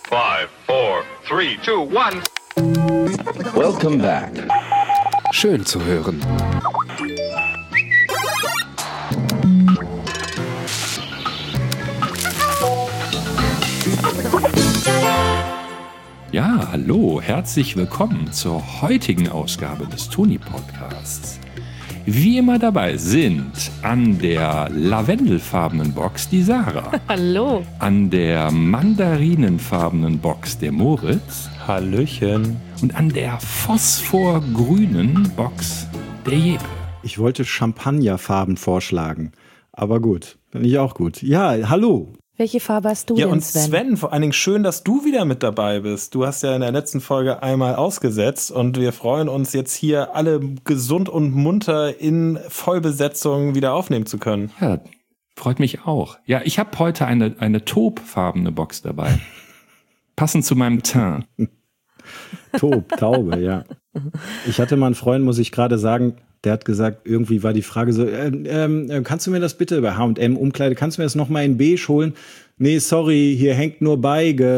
5, 4, 3, 2, 1. Welcome back. Schön zu hören. Ja, hallo, herzlich willkommen zur heutigen Ausgabe des Toni Podcasts. Wie immer dabei sind an der lavendelfarbenen Box die Sarah. Hallo. An der mandarinenfarbenen Box der Moritz. Hallöchen. Und an der phosphorgrünen Box der Jeppe. Ich wollte Champagnerfarben vorschlagen, aber gut, finde ich auch gut. Ja, hallo. Welche Farbe hast du Ja, denn, und Sven? Sven, vor allen Dingen schön, dass du wieder mit dabei bist. Du hast ja in der letzten Folge einmal ausgesetzt und wir freuen uns jetzt hier alle gesund und munter in Vollbesetzung wieder aufnehmen zu können. Ja, freut mich auch. Ja, ich habe heute eine taubfarbene Box dabei. Passend zu meinem Teint. Taube, ja. Ich hatte mal einen Freund, muss ich gerade sagen, der hat gesagt, irgendwie war die Frage so, kannst du mir das bitte bei H&M Umkleide, kannst du mir das nochmal in beige holen? Nee, sorry, hier hängt nur Beige.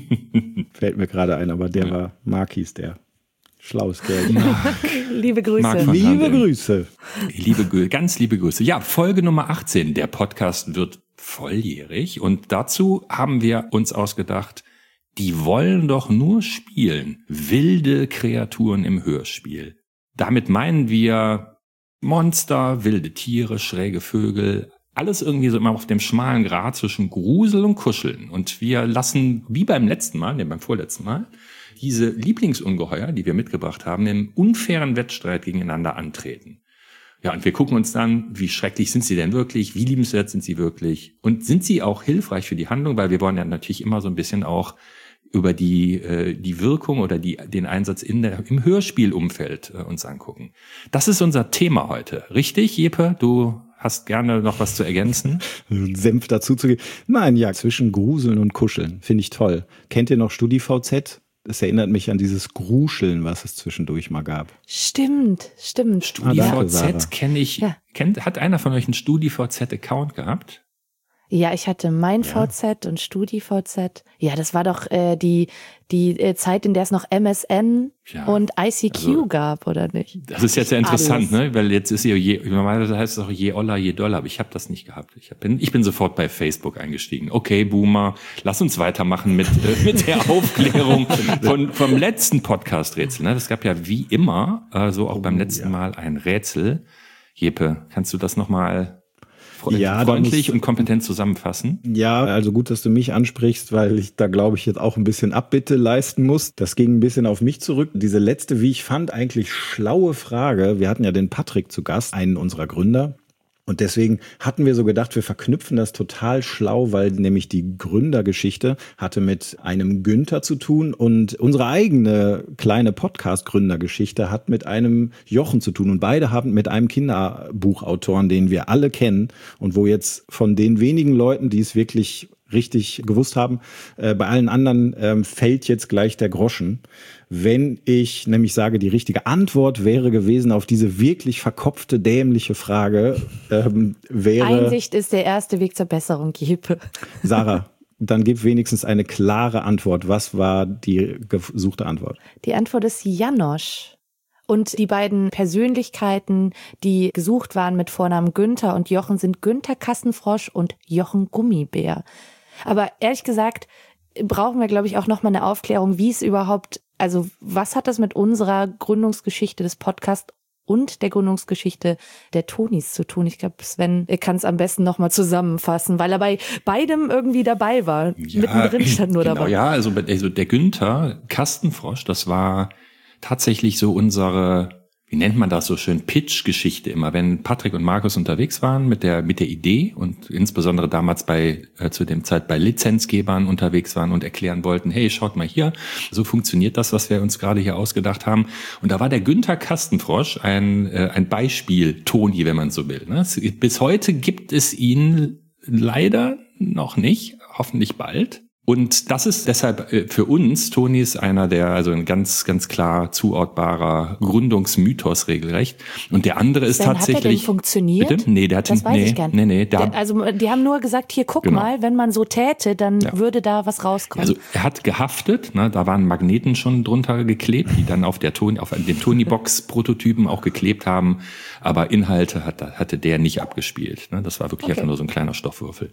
Fällt mir gerade ein, aber der war, Mark hieß der. Schlaues Kerl. Liebe Grüße. Liebe Grüße. Ganz liebe Grüße. Ja, Folge Nummer 18. Der Podcast wird volljährig und dazu haben wir uns ausgedacht, die wollen doch nur spielen. Wilde Kreaturen im Hörspiel. Damit meinen wir Monster, wilde Tiere, schräge Vögel, alles irgendwie so immer auf dem schmalen Grat zwischen Grusel und Kuscheln. Und wir lassen, wie beim vorletzten Mal, diese Lieblingsungeheuer, die wir mitgebracht haben, im unfairen Wettstreit gegeneinander antreten. Ja, und wir gucken uns dann, wie schrecklich sind sie denn wirklich, wie liebenswert sind sie wirklich und sind sie auch hilfreich für die Handlung, weil wir wollen ja natürlich immer so ein bisschen auch über die Wirkung oder den Einsatz im Hörspielumfeld uns angucken. Das ist unser Thema heute. Richtig, Jeppe? Du hast gerne noch was zu ergänzen? Senf dazu zu geben. Nein, ja, zwischen Gruseln und Kuscheln. Finde ich toll. Kennt ihr noch StudiVZ? Das erinnert mich an dieses Gruscheln, was es zwischendurch mal gab. Stimmt. StudiVZ kenne ich. Ja. Hat einer von euch einen StudiVZ-Account gehabt? Ja, ich hatte mein VZ und StudiVZ. Ja, das war doch die Zeit, in der es noch MSN und ICQ gab, oder nicht? Das ist jetzt ja interessant, ne? Weil jetzt ist normalerweise heißt es auch je Oller, je Dollar, aber ich habe das nicht gehabt. Ich bin sofort bei Facebook eingestiegen. Okay, Boomer, lass uns weitermachen mit der Aufklärung vom letzten Podcast-Rätsel. Ne? Das gab ja wie immer, so auch beim letzten Mal ein Rätsel. Jeppe, kannst du das nochmal freundlich und kompetent zusammenfassen? Ja, also gut, dass du mich ansprichst, weil ich da, glaube ich, jetzt auch ein bisschen Abbitte leisten muss. Das ging ein bisschen auf mich zurück. Diese letzte, wie ich fand, eigentlich schlaue Frage. Wir hatten ja den Patrick zu Gast, einen unserer Gründer. Und deswegen hatten wir so gedacht, wir verknüpfen das total schlau, weil nämlich die Gründergeschichte hatte mit einem Günther zu tun und unsere eigene kleine Podcast-Gründergeschichte hat mit einem Jochen zu tun. Und beide haben mit einem Kinderbuchautoren, den wir alle kennen und wo jetzt von den wenigen Leuten, die es wirklich richtig gewusst haben, bei allen anderen fällt jetzt gleich der Groschen. Wenn ich nämlich sage, die richtige Antwort wäre gewesen auf diese wirklich verkopfte, dämliche Frage, wäre... Einsicht ist der erste Weg zur Besserung, Jeppe. Sarah, dann gib wenigstens eine klare Antwort. Was war die gesuchte Antwort? Die Antwort ist Janosch. Und die beiden Persönlichkeiten, die gesucht waren mit Vornamen Günther und Jochen, sind Günther Kassenfrosch und Jochen Gummibär. Aber ehrlich gesagt brauchen wir, glaube ich, auch nochmal eine Aufklärung, wie es überhaupt, also was hat das mit unserer Gründungsgeschichte des Podcasts und der Gründungsgeschichte der Tonis zu tun? Ich glaube, Sven kann es am besten nochmal zusammenfassen, weil er bei beidem irgendwie dabei war. Ja, mittendrin stand nur dabei. Ja, also der Günther Kastenfrosch, das war tatsächlich so unsere, wie nennt man das so schön, Pitch-Geschichte immer, wenn Patrick und Markus unterwegs waren mit der Idee und insbesondere damals zu dem Zeit bei Lizenzgebern unterwegs waren und erklären wollten, hey, schaut mal hier, so funktioniert das, was wir uns gerade hier ausgedacht haben. Und da war der Günther Kastenfrosch ein Beispiel Toni, wenn man so will. Ne? Bis heute gibt es ihn leider noch nicht, hoffentlich bald. Und das ist deshalb für uns, Toni ist einer der, also ein ganz, ganz klar zuortbarer Gründungsmythos regelrecht. Und der andere ist tatsächlich. Hat der denn funktioniert? Bitte? Nee, der hat das weiß ich gar nicht. Nee, also die haben nur gesagt, hier guck mal, wenn man so täte, dann würde da was rauskommen. Also er hat gehaftet, ne, da waren Magneten schon drunter geklebt, die dann auf dem Tony-Box-Prototypen auch geklebt haben. Aber Inhalte hatte der nicht abgespielt. Ne? Das war wirklich einfach nur so ein kleiner Stoffwürfel.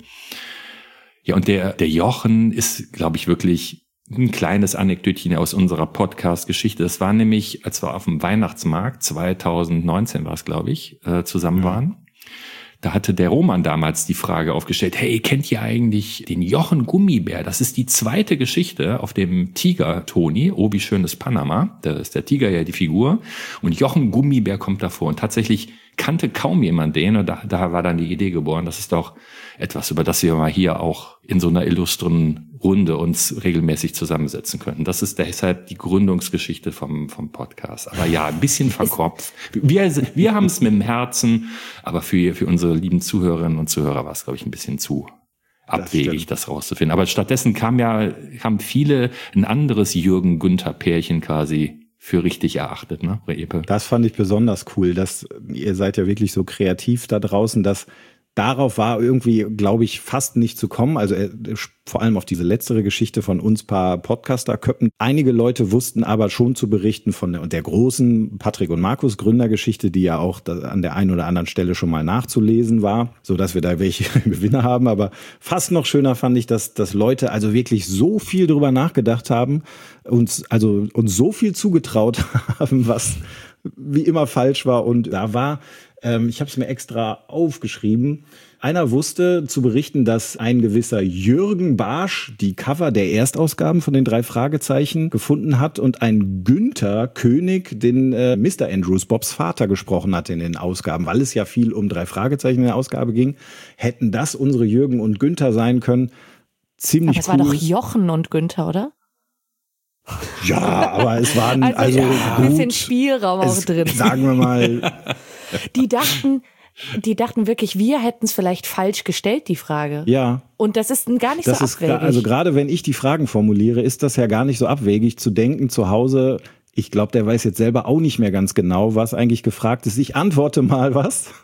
Ja, und der Jochen ist, glaube ich, wirklich ein kleines Anekdötchen aus unserer Podcast-Geschichte. Das war nämlich, als wir auf dem Weihnachtsmarkt 2019 war es, glaube ich, zusammen waren. Da hatte der Roman damals die Frage aufgestellt, hey, kennt ihr eigentlich den Jochen Gummibär? Das ist die zweite Geschichte auf dem Tiger Toni. Oh, wie schön ist Panama. Da ist der Tiger ja die Figur. Und Jochen Gummibär kommt davor. Und tatsächlich kannte kaum jemand den. Und da war dann die Idee geboren, das ist doch etwas, über das wir mal hier auch in so einer illustren Runde uns regelmäßig zusammensetzen könnten. Das ist deshalb die Gründungsgeschichte vom Podcast. Aber ja, ein bisschen verkopft. Wir haben es mit dem Herzen, aber für unsere lieben Zuhörerinnen und Zuhörer war es, glaube ich, ein bisschen zu abwegig, das rauszufinden. Aber stattdessen haben viele ein anderes Jürgen-Günther-Pärchen quasi für richtig erachtet, ne, Epe? Das fand ich besonders cool, dass ihr seid ja wirklich so kreativ da draußen, dass darauf war irgendwie, glaube ich, fast nicht zu kommen. Also vor allem auf diese letztere Geschichte von uns paar Podcaster-Köppen. Einige Leute wussten aber schon zu berichten von der großen Patrick und Markus Gründergeschichte, die ja auch an der einen oder anderen Stelle schon mal nachzulesen war, so dass wir da welche Gewinner haben. Aber fast noch schöner fand ich, dass Leute also wirklich so viel drüber nachgedacht haben, uns so viel zugetraut haben, was wie immer falsch war. Und da war, ich habe es mir extra aufgeschrieben, einer wusste zu berichten, dass ein gewisser Jürgen Barsch die Cover der Erstausgaben von den 3 Fragezeichen gefunden hat und ein Günther König den Mr. Andrews, Bobs Vater, gesprochen hat in den Ausgaben, weil es ja viel um 3 Fragezeichen in der Ausgabe ging. Hätten das unsere Jürgen und Günther sein können? Ziemlich cool. Aber es war doch Jochen und Günther, oder? Ja, aber es waren ein bisschen Spielraum auch drin. Sagen wir mal. Die dachten wirklich, wir hätten es vielleicht falsch gestellt, die Frage. Ja. Und das ist gar nicht so abwegig. Also gerade wenn ich die Fragen formuliere, ist das ja gar nicht so abwegig zu denken zu Hause. Ich glaube, der weiß jetzt selber auch nicht mehr ganz genau, was eigentlich gefragt ist. Ich antworte mal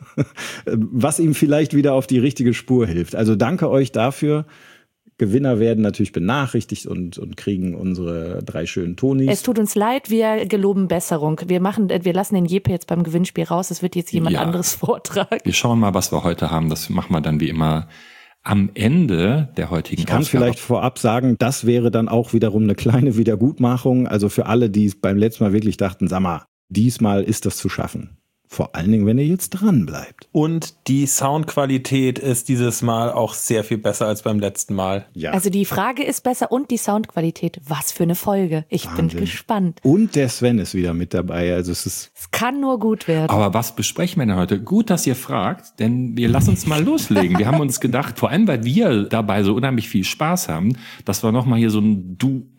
was ihm vielleicht wieder auf die richtige Spur hilft. Also danke euch dafür. Gewinner werden natürlich benachrichtigt und kriegen unsere 3 schönen Tonis. Es tut uns leid, wir geloben Besserung. Wir lassen den Jeppe jetzt beim Gewinnspiel raus. Es wird jetzt jemand anderes vortragen. Wir schauen mal, was wir heute haben. Das machen wir dann wie immer am Ende der heutigen Ausgabe. Ich kann vielleicht vorab sagen, das wäre dann auch wiederum eine kleine Wiedergutmachung. Also für alle, die es beim letzten Mal wirklich dachten, sag mal, diesmal ist das zu schaffen. Vor allen Dingen, wenn ihr jetzt dran bleibt. Und die Soundqualität ist dieses Mal auch sehr viel besser als beim letzten Mal. Ja. Also die Frage ist besser und die Soundqualität. Was für eine Folge. Ich bin gespannt. Und der Sven ist wieder mit dabei. Also es kann nur gut werden. Aber was besprechen wir denn heute? Gut, dass ihr fragt, denn wir lassen uns mal loslegen. Wir haben uns gedacht, vor allem, weil wir dabei so unheimlich viel Spaß haben, dass wir nochmal hier so ein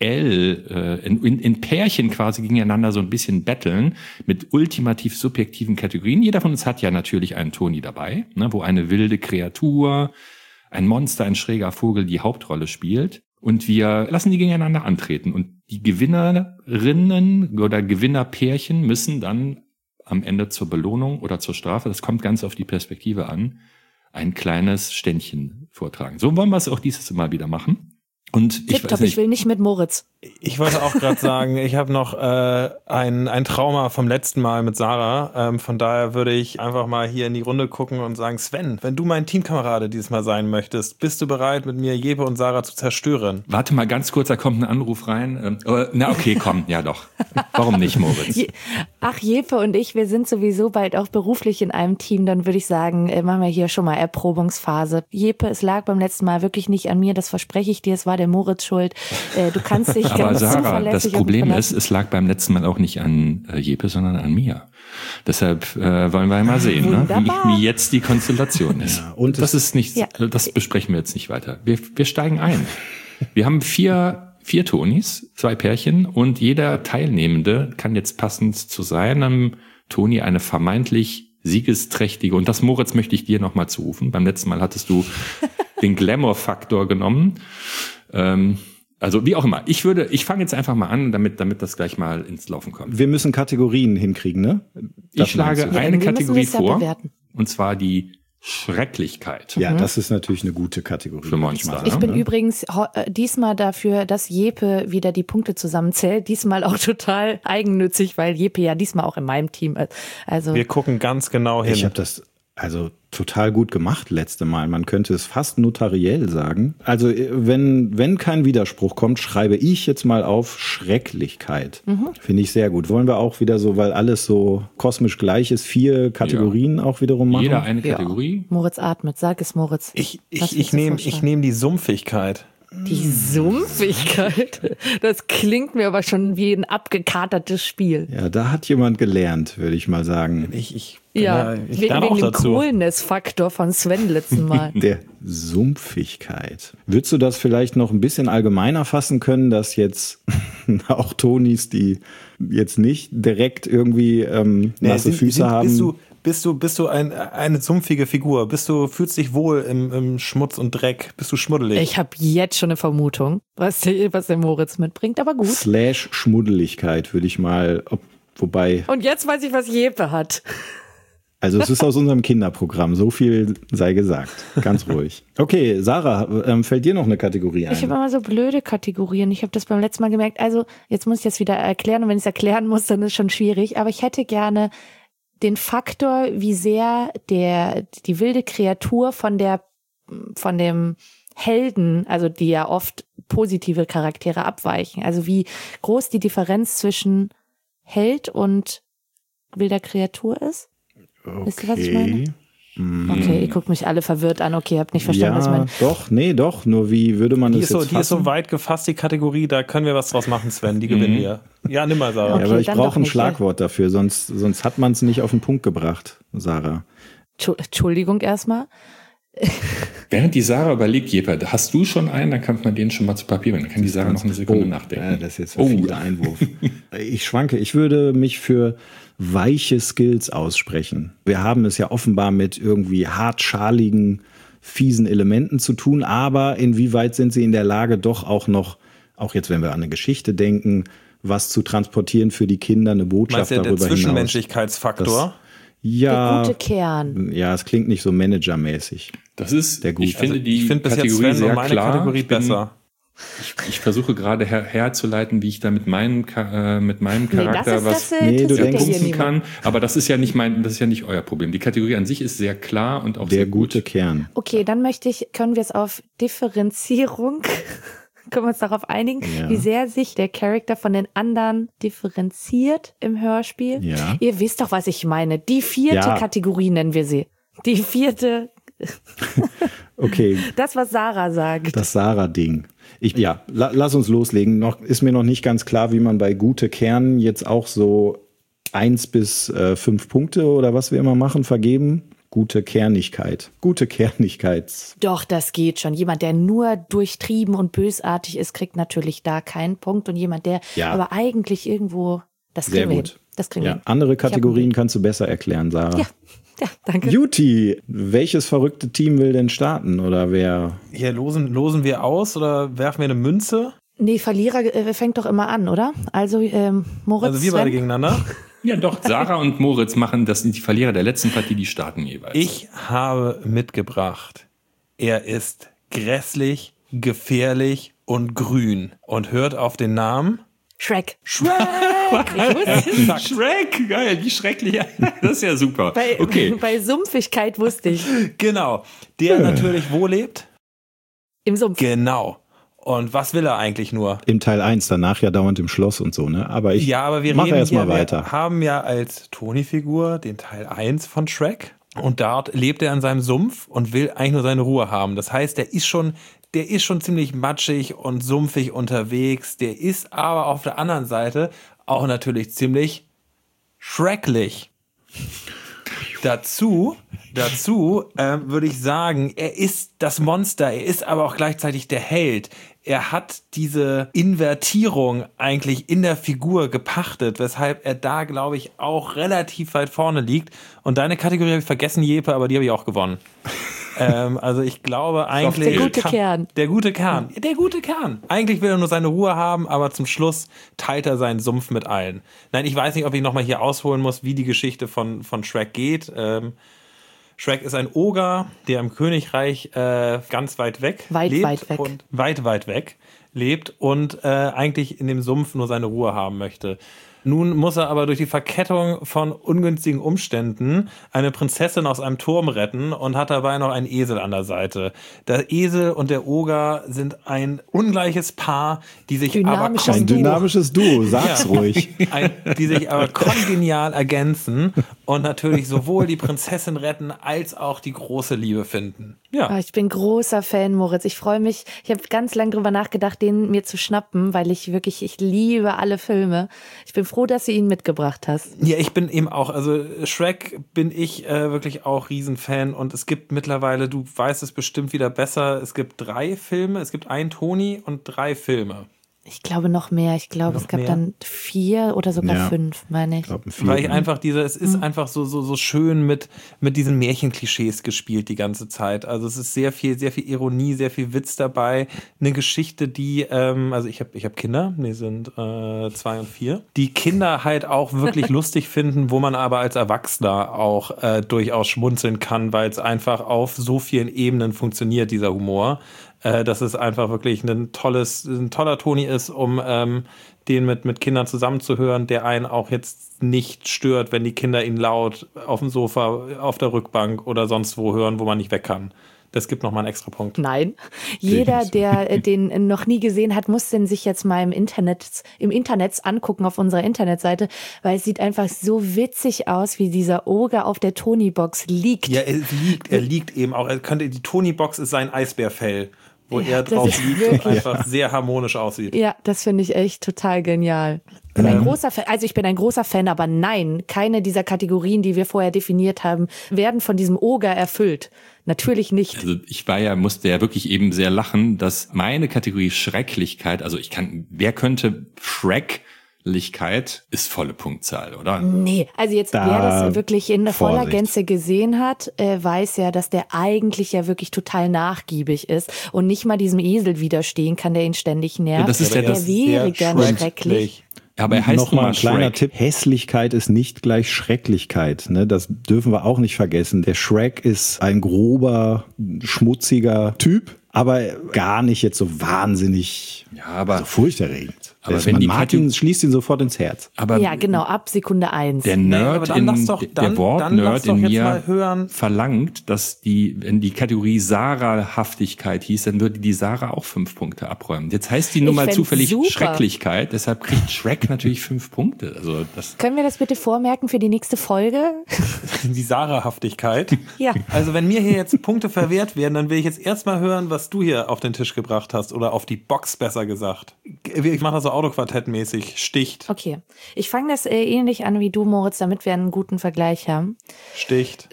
Duell in Pärchen quasi gegeneinander so ein bisschen betteln mit ultimativ subjektiven Kategorien. Jeder von uns hat ja natürlich einen Toni dabei, ne, wo eine wilde Kreatur, ein Monster, ein schräger Vogel die Hauptrolle spielt. Und wir lassen die gegeneinander antreten. Und die Gewinnerinnen oder Gewinnerpärchen müssen dann am Ende zur Belohnung oder zur Strafe, das kommt ganz auf die Perspektive an, ein kleines Ständchen vortragen. So wollen wir es auch dieses Mal wieder machen. Und ich will nicht mit Moritz. Ich wollte auch gerade sagen, ich habe noch ein Trauma vom letzten Mal mit Sarah. Von daher würde ich einfach mal hier in die Runde gucken und sagen, Sven, wenn du mein Teamkamerade dieses Mal sein möchtest, bist du bereit, mit mir Jeppe und Sarah zu zerstören? Warte mal ganz kurz, da kommt ein Anruf rein. Na okay, komm, ja doch. Warum nicht, Moritz? Ach, Jeppe und ich, wir sind sowieso bald auch beruflich in einem Team. Dann würde ich sagen, machen wir hier schon mal Erprobungsphase. Jeppe, es lag beim letzten Mal wirklich nicht an mir, das verspreche ich dir, es war der Moritz schuld. Du kannst dich aber Sarah, das Problem ist, es lag beim letzten Mal auch nicht an Jeppe, sondern an mir. Deshalb wollen wir mal sehen, ne? wie jetzt die Konstellation ist. Ja, und das ist nicht, das besprechen wir jetzt nicht weiter. Wir steigen ein. Wir haben vier Tonis, 2 Pärchen und jeder Teilnehmende kann jetzt passend zu seinem Toni eine vermeintlich siegesträchtige, und das, Moritz, möchte ich dir nochmal zurufen. Beim letzten Mal hattest du den Glamour-Faktor genommen. Also wie auch immer. Ich fange jetzt einfach mal an, damit das gleich mal ins Laufen kommt. Wir müssen Kategorien hinkriegen, ne? Das Ich schlage meinst du? eine wir müssen Kategorie das ja vor, bewerten. und zwar die Schrecklichkeit Ja, das ist natürlich eine gute Kategorie. für Monster. würde Ich bin ne? übrigens diesmal dafür, dass Jeppe wieder die Punkte zusammenzählt. Diesmal auch total eigennützig, weil Jeppe ja diesmal auch in meinem Team ist. Also Wir gucken ganz genau hin. Ich habe das also total gut gemacht letzte Mal. Man könnte es fast notariell sagen. Also wenn kein Widerspruch kommt, schreibe ich jetzt mal auf Schrecklichkeit. Finde ich sehr gut. Wollen wir auch wieder so, weil alles so kosmisch gleich ist, 4 Kategorien auch wiederum machen? Jeder eine ja. Kategorie. Moritz atmet, sag es Moritz. Ich Was willst du nehme vorschlagen? nehm die Sumpfigkeit. Die Sumpfigkeit. Das klingt mir aber schon wie ein abgekatertes Spiel. Ja, da hat jemand gelernt, würde ich mal sagen. Ich Ja, ich wegen lerne auch dem dazu. Coolness-Faktor von Sven letzten Mal. Der Sumpfigkeit. Würdest du das vielleicht noch ein bisschen allgemeiner fassen können, dass jetzt auch Tonis, die jetzt nicht direkt irgendwie nasse Füße haben? Bist du eine sumpfige Figur? Fühlst dich wohl im Schmutz und Dreck? Bist du schmuddelig? Ich habe jetzt schon eine Vermutung, was der Moritz mitbringt, aber gut. / Schmuddeligkeit würde ich mal, wobei, Und jetzt weiß ich, was Jeppe hat. also es ist aus unserem Kinderprogramm, so viel sei gesagt, ganz ruhig. Okay, Sarah, fällt dir noch eine Kategorie Ich habe ein? immer so blöde Kategorien. Ich habe das beim letzten Mal gemerkt. Also jetzt muss ich das wieder erklären und wenn ich es erklären muss, dann ist es schon schwierig. Aber ich hätte gerne den Faktor, wie sehr die wilde Kreatur von dem Helden, also die ja oft positive Charaktere abweichen. Also wie groß die Differenz zwischen Held und wilder Kreatur ist. Wisst ihr, was ich meine? Okay, ihr guckt mich alle verwirrt an. Okay, habt nicht verstanden, was ich meine. Ja, doch, nur wie würde man Die das ist, jetzt die ist so fassen? weit gefasst, die Kategorie, da können wir was draus machen, Sven. Die gewinnen wir. Ja, nimm mal, Sarah. Ja, Okay, aber ich dann brauche doch ein nicht, Schlagwort dafür, sonst hat man es nicht auf den Punkt gebracht, Sarah. Entschuldigung erstmal. Während die Sarah überlegt, Jeppe, hast du schon einen? Dann kann man den schon mal zu Papier bringen. Dann kann die Sarah noch eine Sekunde nachdenken. Ja, das ist jetzt ein fieser Einwurf. Ich schwanke. Ich würde mich für weiche Skills aussprechen. Wir haben es ja offenbar mit irgendwie hartschaligen, fiesen Elementen zu tun, aber inwieweit sind sie in der Lage, doch auch noch, auch jetzt, wenn wir an eine Geschichte denken, was zu transportieren für die Kinder, eine Botschaft Meinst du, der darüber hinaus. Zwischenmenschlichkeitsfaktor? Ja, Der gute Kern. ja, es klingt nicht so managermäßig. Das ist, Der Gut. ich finde Also, die ich finde bis jetzt Kategorie Sven sehr und meine klar. Kategorie Ich bin- besser. Ich versuche gerade herzuleiten, wie ich da mit meinem Charakter was Nee, du interessiert ja hier punkten niemand. kann. Aber das ist ja nicht euer Problem. Die Kategorie an sich ist sehr klar und auch Der sehr gut. gute Kern. Okay, dann können wir es auf Differenzierung, können wir uns darauf einigen, Ja. wie sehr sich der Charakter von den anderen differenziert im Hörspiel. Ja. Ihr wisst doch, was ich meine. Die 4. Ja. Kategorie nennen wir sie. Die 4. Okay, Das, was Sarah sagt. das Sarah-Ding. Lass uns loslegen. Ist mir noch nicht ganz klar, wie man bei gute Kern jetzt auch so 1 bis 5 Punkte oder was wir immer machen, vergeben. Gute Kernigkeit. Gute Kernigkeits. Doch, das geht schon. Jemand, der nur durchtrieben und bösartig ist, kriegt natürlich da keinen Punkt. Und jemand, der Ja. aber eigentlich irgendwo, das Sehr kriegen wir gut. hin. Das kriegen wir Ja, hin. andere Kategorien einen kannst du besser erklären, Sarah. Ja, danke. Juti, welches verrückte Team will denn starten? Oder wer? Hier losen wir aus oder werfen wir eine Münze? Nee, Verlierer fängt doch immer an, oder? Also Moritz, Also wir beide Sven? gegeneinander. Ja, doch, Sarah und Moritz machen das, sind die Verlierer der letzten Partie, die starten jeweils. Ich habe mitgebracht. Er ist grässlich, gefährlich und grün. Und hört auf den Namen. Shrek. Shrek, geil, wie schrecklich. Das ist ja super. Okay. Bei Sumpfigkeit wusste ich. Genau. Der natürlich wo lebt? Im Sumpf. Genau. Und was will er eigentlich nur? Im Teil 1, danach ja dauernd im Schloss und so, ne? Aber ich Aber wir mache reden erst mal wir weiter. haben ja als Toni-Figur den Teil 1 von Shrek. Und dort lebt er in seinem Sumpf und will eigentlich nur seine Ruhe haben. Das heißt, der ist schon ziemlich matschig und sumpfig unterwegs. Der ist aber auf der anderen Seite auch natürlich ziemlich schrecklich. Dazu würde ich sagen, er ist das Monster, er ist aber auch gleichzeitig der Held. Er hat diese Invertierung eigentlich in der Figur gepachtet, weshalb er da, glaube ich, auch relativ weit vorne liegt. Und deine Kategorie habe ich vergessen, Jeppe, aber die habe ich auch gewonnen. Also ich glaube eigentlich... Der gute Kern. Der gute Kern. Eigentlich will er nur seine Ruhe haben, aber zum Schluss teilt er seinen Sumpf mit allen. Nein, ich weiß nicht, ob ich nochmal hier ausholen muss, wie die Geschichte von Shrek geht. Shrek ist ein Oger, der im Königreich ganz weit weg lebt. Und weit weg lebt und eigentlich in dem Sumpf nur seine Ruhe haben möchte. Nun muss er aber durch die Verkettung von ungünstigen Umständen eine Prinzessin aus einem Turm retten und hat dabei noch einen Esel an der Seite. Der Esel und der Oger sind ein ungleiches Paar, die sich dynamisches Duo, sag's ruhig. Die sich aber kongenial ergänzen und natürlich sowohl die Prinzessin retten, als auch die große Liebe finden. Ja. Ich bin großer Fan, Moritz. Ich freue mich. Ich habe ganz lange drüber nachgedacht, den mir zu schnappen, weil ich liebe alle Filme. Ich bin froh, dass du ihn mitgebracht hast. Ja, ich bin eben auch, also Shrek bin ich wirklich auch Riesenfan und es gibt mittlerweile, du weißt es bestimmt wieder besser, es gibt 3 Filme, es gibt einen Toni und 3 Filme. Ich glaube noch mehr. Ich glaube, es gab dann 4 oder sogar 5, meine ich. Weil ich einfach es ist einfach so schön mit diesen Märchenklischees gespielt die ganze Zeit. Also es ist sehr viel Ironie, sehr viel Witz dabei. Eine Geschichte, die, also ich hab Kinder, die sind 2 und 4, die Kinder halt auch wirklich lustig finden, wo man aber als Erwachsener auch durchaus schmunzeln kann, weil es einfach auf so vielen Ebenen funktioniert, dieser Humor. Dass es einfach wirklich ein toller Toni ist, um den mit Kindern zusammenzuhören, der einen auch jetzt nicht stört, wenn die Kinder ihn laut auf dem Sofa, auf der Rückbank oder sonst wo hören, wo man nicht weg kann. Das gibt nochmal einen extra Punkt. Nein. Jeder, der den noch nie gesehen hat, muss den sich jetzt mal im Internet angucken auf unserer Internetseite, weil es sieht einfach so witzig aus, wie dieser Oger auf der Tony-Box liegt. Ja, er liegt eben auch. Die Tony-Box ist sein Eisbärfell, wo er drauf liegt und einfach sehr harmonisch aussieht. Ja, das finde ich echt total genial. Ich bin ein großer Fan, aber nein, keine dieser Kategorien, die wir vorher definiert haben, werden von diesem Oger erfüllt. Natürlich nicht. Also musste ja wirklich eben sehr lachen, dass meine Kategorie Schrecklichkeit, also wer könnte Schrecklichkeit ist volle Punktzahl, oder? Nee, also jetzt wer das wirklich in voller Gänze gesehen hat, weiß ja, dass der eigentlich ja wirklich total nachgiebig ist und nicht mal diesem Esel widerstehen kann, der ihn ständig nervt. Ja, das ist ja der wäre gerne schrecklich. Aber er heißt nochmal ein kleiner Tipp. Hässlichkeit ist nicht gleich Schrecklichkeit. Ne? Das dürfen wir auch nicht vergessen. Der Shrek ist ein grober, schmutziger Typ, aber gar nicht jetzt so wahnsinnig furchterregend. Aber wenn Martin schließt ihn sofort ins Herz. Aber ja, genau, ab Sekunde 1. Der Nerd der Wortnerd in mir verlangt, dass wenn die Kategorie Sarah-Haftigkeit hieß, dann würde die Sarah auch 5 Punkte abräumen. Jetzt heißt die nun mal zufällig super. Schrecklichkeit, deshalb kriegt Shrek natürlich 5 Punkte. Also können wir das bitte vormerken für die nächste Folge? Die Sarah-Haftigkeit? Ja. Also wenn mir hier jetzt Punkte verwehrt werden, dann will ich jetzt erstmal hören, was du hier auf den Tisch gebracht hast oder auf die Box besser gesagt. Ich mache das so Autoquartett-mäßig, sticht. Okay, ich fange das ähnlich an wie du, Moritz, damit wir einen guten Vergleich haben. Sticht.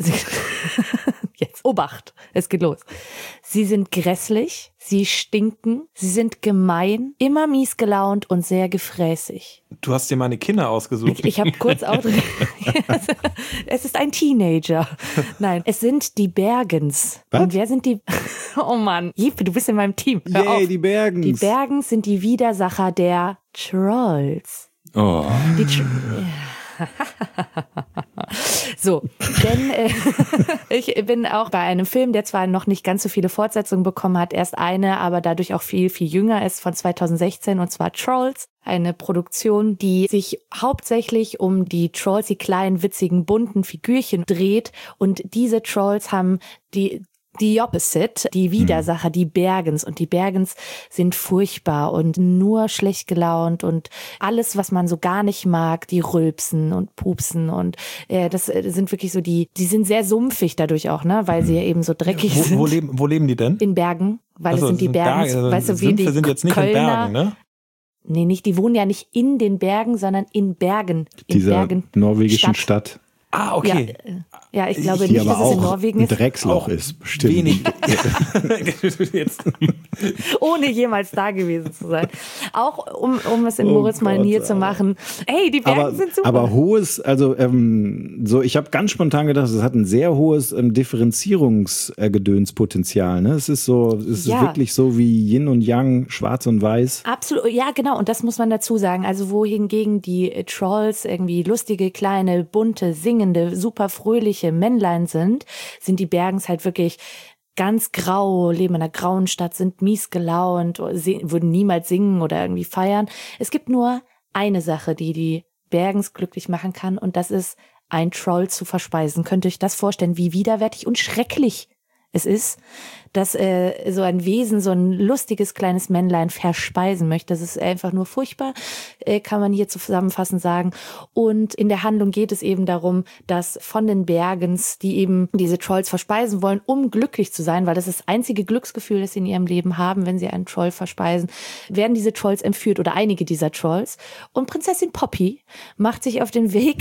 Jetzt, Obacht, es geht los. Sie sind grässlich, sie stinken, sie sind gemein, immer mies gelaunt und sehr gefräßig. Du hast dir meine Kinder ausgesucht. Ich habe kurz Es ist ein Teenager. Nein, es sind die Bergens. Was? Und wer sind die? Oh Mann, Jeppe, du bist in meinem Team. Hör auf. Die Bergens. Die Bergens sind die Widersacher der Trolls. Oh. So, denn ich bin auch bei einem Film, der zwar noch nicht ganz so viele Fortsetzungen bekommen hat, erst eine, aber dadurch auch viel, viel jünger ist, von 2016, und zwar Trolls. Eine Produktion, die sich hauptsächlich um die Trolls, die kleinen, witzigen, bunten Figürchen dreht. Und diese Trolls haben die Opposite, die Widersacher, die Bergens. Und die Bergens sind furchtbar und nur schlecht gelaunt und alles, was man so gar nicht mag, die rülpsen und pupsen. Und das sind wirklich so die sind sehr sumpfig dadurch auch, ne, weil sie ja eben so dreckig sind. Wo leben die denn? In Bergen, weil es sind die Bergens. Also weißt du, wie die sind jetzt nicht Kölner, in Bergen, ne? Nee, die wohnen ja nicht in den Bergen, sondern in Bergen. Dieser norwegischen Stadt. Ah, okay. Ja, ich glaube Die nicht, aber dass es in auch Norwegen ein ist. Drecksloch ist, bestimmt. Wenig. Jetzt. Ohne jemals da gewesen zu sein. Auch um es in Oh Moritz Manier Gott, zu machen. Ey, die Berge sind super. Aber hohes, also so, ich habe ganz spontan gedacht, es hat ein sehr hohes Differenzierungsgedönspotenzial. Ne? Es ist so, es ist wirklich so wie Yin und Yang, Schwarz und Weiß. Absolut, ja genau, und das muss man dazu sagen. Also wohingegen die Trolls irgendwie lustige, kleine, bunte, singende, super fröhliche Männlein sind die Bergens halt wirklich ganz grau, leben in einer grauen Stadt, sind mies gelaunt, würden niemals singen oder irgendwie feiern. Es gibt nur eine Sache, die Bergens glücklich machen kann, und das ist, ein Troll zu verspeisen. Könnt ihr euch das vorstellen, wie widerwärtig und schrecklich es ist, dass so ein Wesen, so ein lustiges kleines Männlein verspeisen möchte. Das ist einfach nur furchtbar, kann man hier zusammenfassend sagen. Und in der Handlung geht es eben darum, dass von den Bergens, die eben diese Trolls verspeisen wollen, um glücklich zu sein, weil das ist das einzige Glücksgefühl, das sie in ihrem Leben haben, wenn sie einen Troll verspeisen, werden diese Trolls entführt oder einige dieser Trolls. Und Prinzessin Poppy macht sich auf den Weg,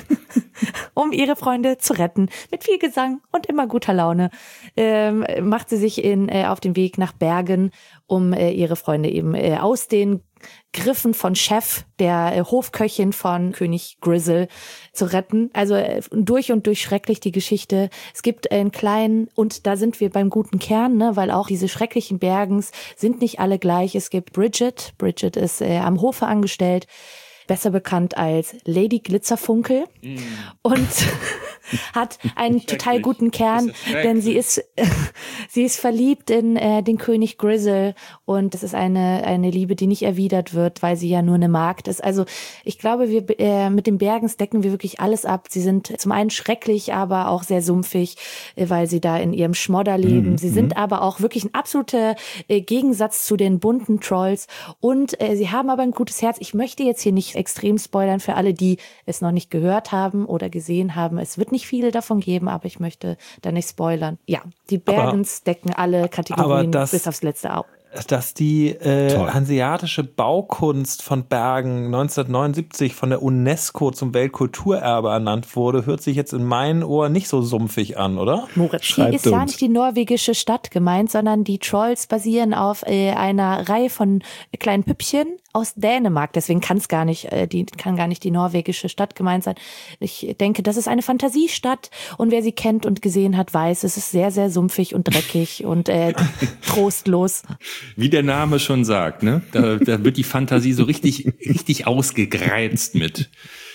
um ihre Freunde zu retten. Mit viel Gesang und immer guter Laune macht sie sich auf den Weg nach Bergen, um ihre Freunde eben aus den Griffen von Chef, der Hofköchin von König Grizzle, zu retten. Also durch und durch schrecklich die Geschichte. Es gibt einen kleinen, und da sind wir beim guten Kern, ne, weil auch diese schrecklichen Bergens sind nicht alle gleich. Es gibt Bridget. Bridget ist am Hofe angestellt, besser bekannt als Lady Glitzerfunkel, und hat einen total guten Kern, denn sie ist verliebt in den König Grizzle, und es ist eine Liebe, die nicht erwidert wird, weil sie ja nur eine Magd ist. Also ich glaube, wir mit den Bergens decken wir wirklich alles ab. Sie sind zum einen schrecklich, aber auch sehr sumpfig, weil sie da in ihrem Schmodder leben. Sie sind aber auch wirklich ein absoluter Gegensatz zu den bunten Trolls, und sie haben aber ein gutes Herz. Ich möchte jetzt hier nicht extrem spoilern für alle, die es noch nicht gehört haben oder gesehen haben. Es wird nicht viele davon geben, aber ich möchte da nicht spoilern. Ja, die Bergens decken alle Kategorien bis aufs letzte Auge. Dass die hanseatische Baukunst von Bergen 1979 von der UNESCO zum Weltkulturerbe ernannt wurde, hört sich jetzt in meinen Ohren nicht so sumpfig an, oder? Moritz, hier ist ja nicht die norwegische Stadt gemeint, sondern die Trolls basieren auf einer Reihe von kleinen Püppchen aus Dänemark. Deswegen kann gar nicht die norwegische Stadt gemeint sein. Ich denke, das ist eine Fantasiestadt, und wer sie kennt und gesehen hat, weiß, es ist sehr, sehr sumpfig und dreckig und trostlos. Wie der Name schon sagt, ne? Da wird die Fantasie so richtig ausgegreizt mit.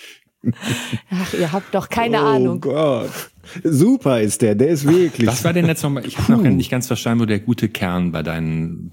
Ach, ihr habt doch keine Ahnung. Oh Gott. Super ist der ist wirklich. Was war denn jetzt nochmal? Ich habe noch nicht ganz verstanden, wo der gute Kern bei deinen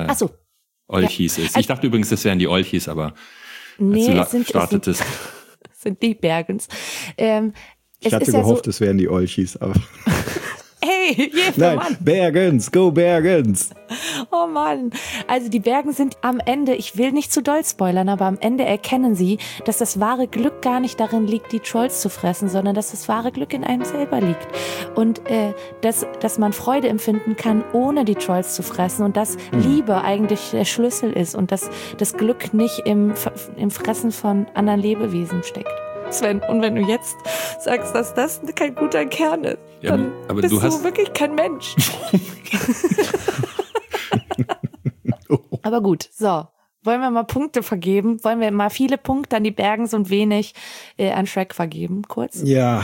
Olchis ist. Ich dachte übrigens, das wären die Olchis, aber als du startetest. Es sind die Bergens. Ich hatte gehofft, es wären die Olchis, aber... Hey, nein, Mann. Bergens, go Bergens. Oh Mann. Also die Bergen sind am Ende, ich will nicht zu doll spoilern, aber am Ende erkennen sie, dass das wahre Glück gar nicht darin liegt, die Trolls zu fressen, sondern dass das wahre Glück in einem selber liegt. Und dass man Freude empfinden kann, ohne die Trolls zu fressen, und dass Liebe eigentlich der Schlüssel ist und dass das Glück nicht im Fressen von anderen Lebewesen steckt. Sven, und wenn du jetzt sagst, dass das kein guter Kern ist, dann aber bist du wirklich kein Mensch. Aber gut, so. Wollen wir mal Punkte vergeben? Wollen wir mal viele Punkte an die Bergens und wenig an Shrek vergeben? Kurz? Ja.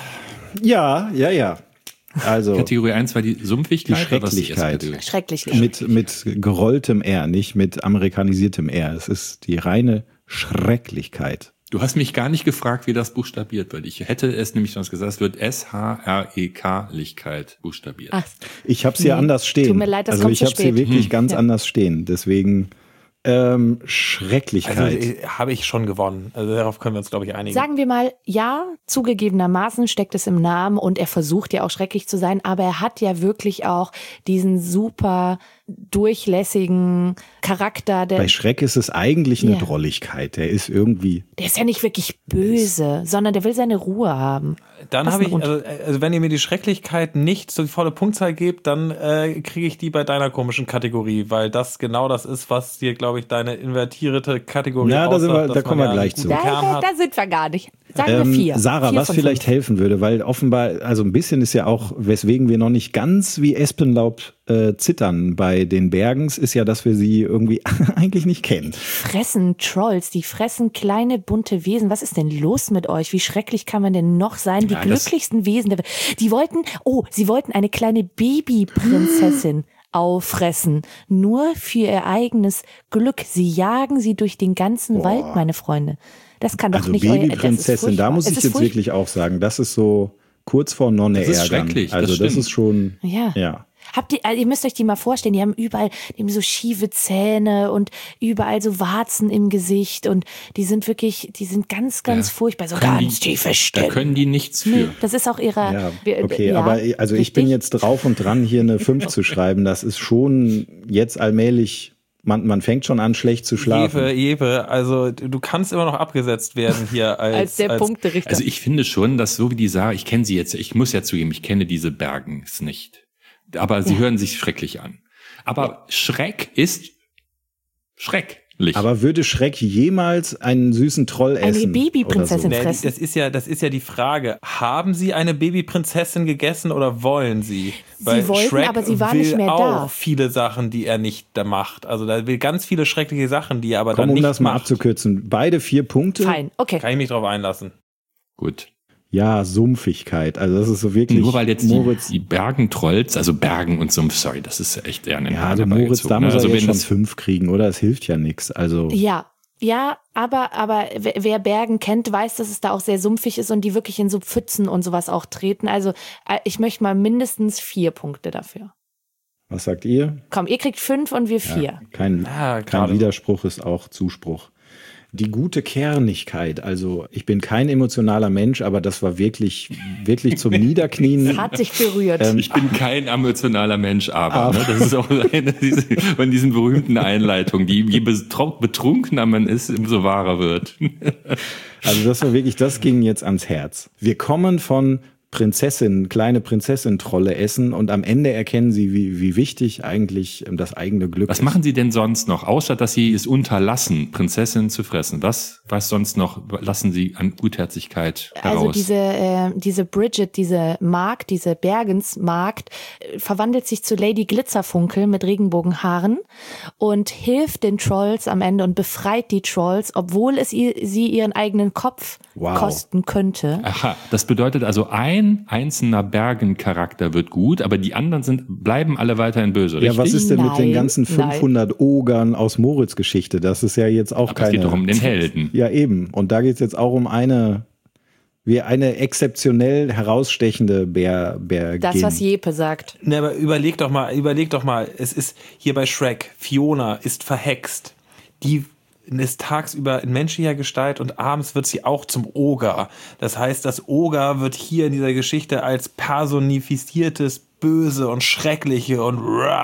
Also Kategorie 1 war die Sumpfigkeit. Die Schrecklichkeit. Mit gerolltem R, nicht mit amerikanisiertem R. Es ist die reine Schrecklichkeit. Du hast mich gar nicht gefragt, wie das buchstabiert wird. Ich hätte es nämlich sonst gesagt, es wird S-H-R-E-K-Lichkeit buchstabiert. Ach, ich habe es hier anders stehen. Tut mir leid, das also kommt ich zu habe es hier wirklich ganz anders stehen. Deswegen Schrecklichkeit. Also habe ich schon gewonnen. Also darauf können wir uns, glaube ich, einigen. Sagen wir mal, ja, zugegebenermaßen steckt es im Namen, und er versucht ja auch schrecklich zu sein, aber er hat ja wirklich auch diesen super durchlässigen Charakter. Bei Schreck ist es eigentlich eine Drolligkeit. Der ist irgendwie... Der ist ja nicht wirklich böse, sondern der will seine Ruhe haben. Dann habe ich, also wenn ihr mir die Schrecklichkeit nicht so die volle Punktzahl gebt, dann kriege ich die bei deiner komischen Kategorie, weil das genau das ist, was dir, glaube ich, deine invertierte Kategorie da kommen wir gleich zu. Da sind wir gar nicht. Sagen wir 4. Sarah, 4 was von vielleicht 5. helfen würde, weil offenbar, also ein bisschen ist ja auch, weswegen wir noch nicht ganz wie Espenlaub zittern bei den Bergens, ist ja, dass wir sie irgendwie eigentlich nicht kennen. Fressen Trolls, die fressen kleine bunte Wesen. Was ist denn los mit euch? Wie schrecklich kann man denn noch sein? Die glücklichsten Wesen der Welt. Sie wollten eine kleine Babyprinzessin auffressen. Nur für ihr eigenes Glück. Sie jagen sie durch den ganzen Wald, meine Freunde. Das kann doch Also nicht Babyprinzessin, da muss ich jetzt wirklich auch sagen, das ist so kurz vor Nonne Das ist ärgern. schrecklich, Also das ist schon, Ja. Ihr müsst euch die mal vorstellen, die haben so schiefe Zähne und überall so Warzen im Gesicht und die sind ganz, ganz furchtbar, so ganz tiefe Stimmen. Da können die nichts für. Nee, das ist auch ihre... aber also ich bin jetzt drauf und dran, hier eine 5 zu schreiben. Das ist schon jetzt allmählich, man fängt schon an, schlecht zu schlafen. Jewe, also du kannst immer noch abgesetzt werden hier als der Punkterichter. Also ich finde schon, dass so wie die Sarah, ich kenne sie jetzt, ich muss ja zugeben, ich kenne diese Bergens nicht. Aber sie hören sich schrecklich an. Aber Schreck ist schrecklich. Aber würde Schreck jemals einen süßen Troll essen? Eine Babyprinzessin Nee, fressen? das ist ja die Frage. Haben Sie eine Babyprinzessin gegessen oder wollen Sie? Sie wollten, Shrek aber sie war will nicht mehr auch da. viele Sachen, die er nicht da macht. Also da will ganz viele schreckliche Sachen, die er aber dann Um nicht das mal macht. abzukürzen. Beide 4 Punkte. Fein, okay. Kann ich mich drauf einlassen. Gut. Ja, Sumpfigkeit. Also das ist so wirklich. Nur weil jetzt Moritz, die Bergentrolls, also Bergen und Sumpf, sorry, das ist echt eher ein ja, also Moritz, da muss er jetzt schon 5 kriegen, oder? Es hilft ja nichts. Also Ja, aber wer Bergen kennt, weiß, dass es da auch sehr sumpfig ist und die wirklich in so Pfützen und sowas auch treten. Also ich möchte mal mindestens 4 Punkte dafür. was sagt ihr? Komm, ihr kriegt 5 und wir 4. Ja, kein gerade. Widerspruch ist auch Zuspruch. Die gute Kernigkeit, also ich bin kein emotionaler Mensch, aber das war wirklich zum Niederknien. Hat sich berührt. Ich bin kein emotionaler Mensch, aber ne, das ist auch eine von diesen berühmten Einleitungen, die je betrunkener man ist, umso wahrer wird. Also das war wirklich, das ging jetzt ans Herz. Wir kommen von kleine Prinzessin-Trolle essen und am Ende erkennen sie, wie wichtig eigentlich das eigene Glück ist. Was machen sie denn sonst noch, außer dass sie es unterlassen, Prinzessinnen zu fressen? Was sonst noch lassen sie an Gutherzigkeit heraus? Also diese Bridget, diese Bergens Magd, verwandelt sich zu Lady Glitzerfunkel mit Regenbogenhaaren und hilft den Trolls am Ende und befreit die Trolls, obwohl es sie ihren eigenen Kopf kosten könnte. Aha, das bedeutet also, ein einzelner Bergencharakter wird gut, aber die anderen bleiben alle weiterhin böse, richtig? Ja, was ist denn mit den Nein, ganzen 500 Ogern aus Moritz Geschichte? Das ist ja jetzt auch Aber es geht doch um den Helden. Ja, eben. Und da geht es jetzt auch um eine exzeptionell herausstechende Bärgin. Das, was Jeppe sagt. Ne, aber überleg doch mal, es ist hier bei Shrek, Fiona ist verhext. Die ist tagsüber in menschlicher Gestalt und abends wird sie auch zum Oger. Das heißt, das Oger wird hier in dieser Geschichte als personifiziertes Böse und Schreckliche und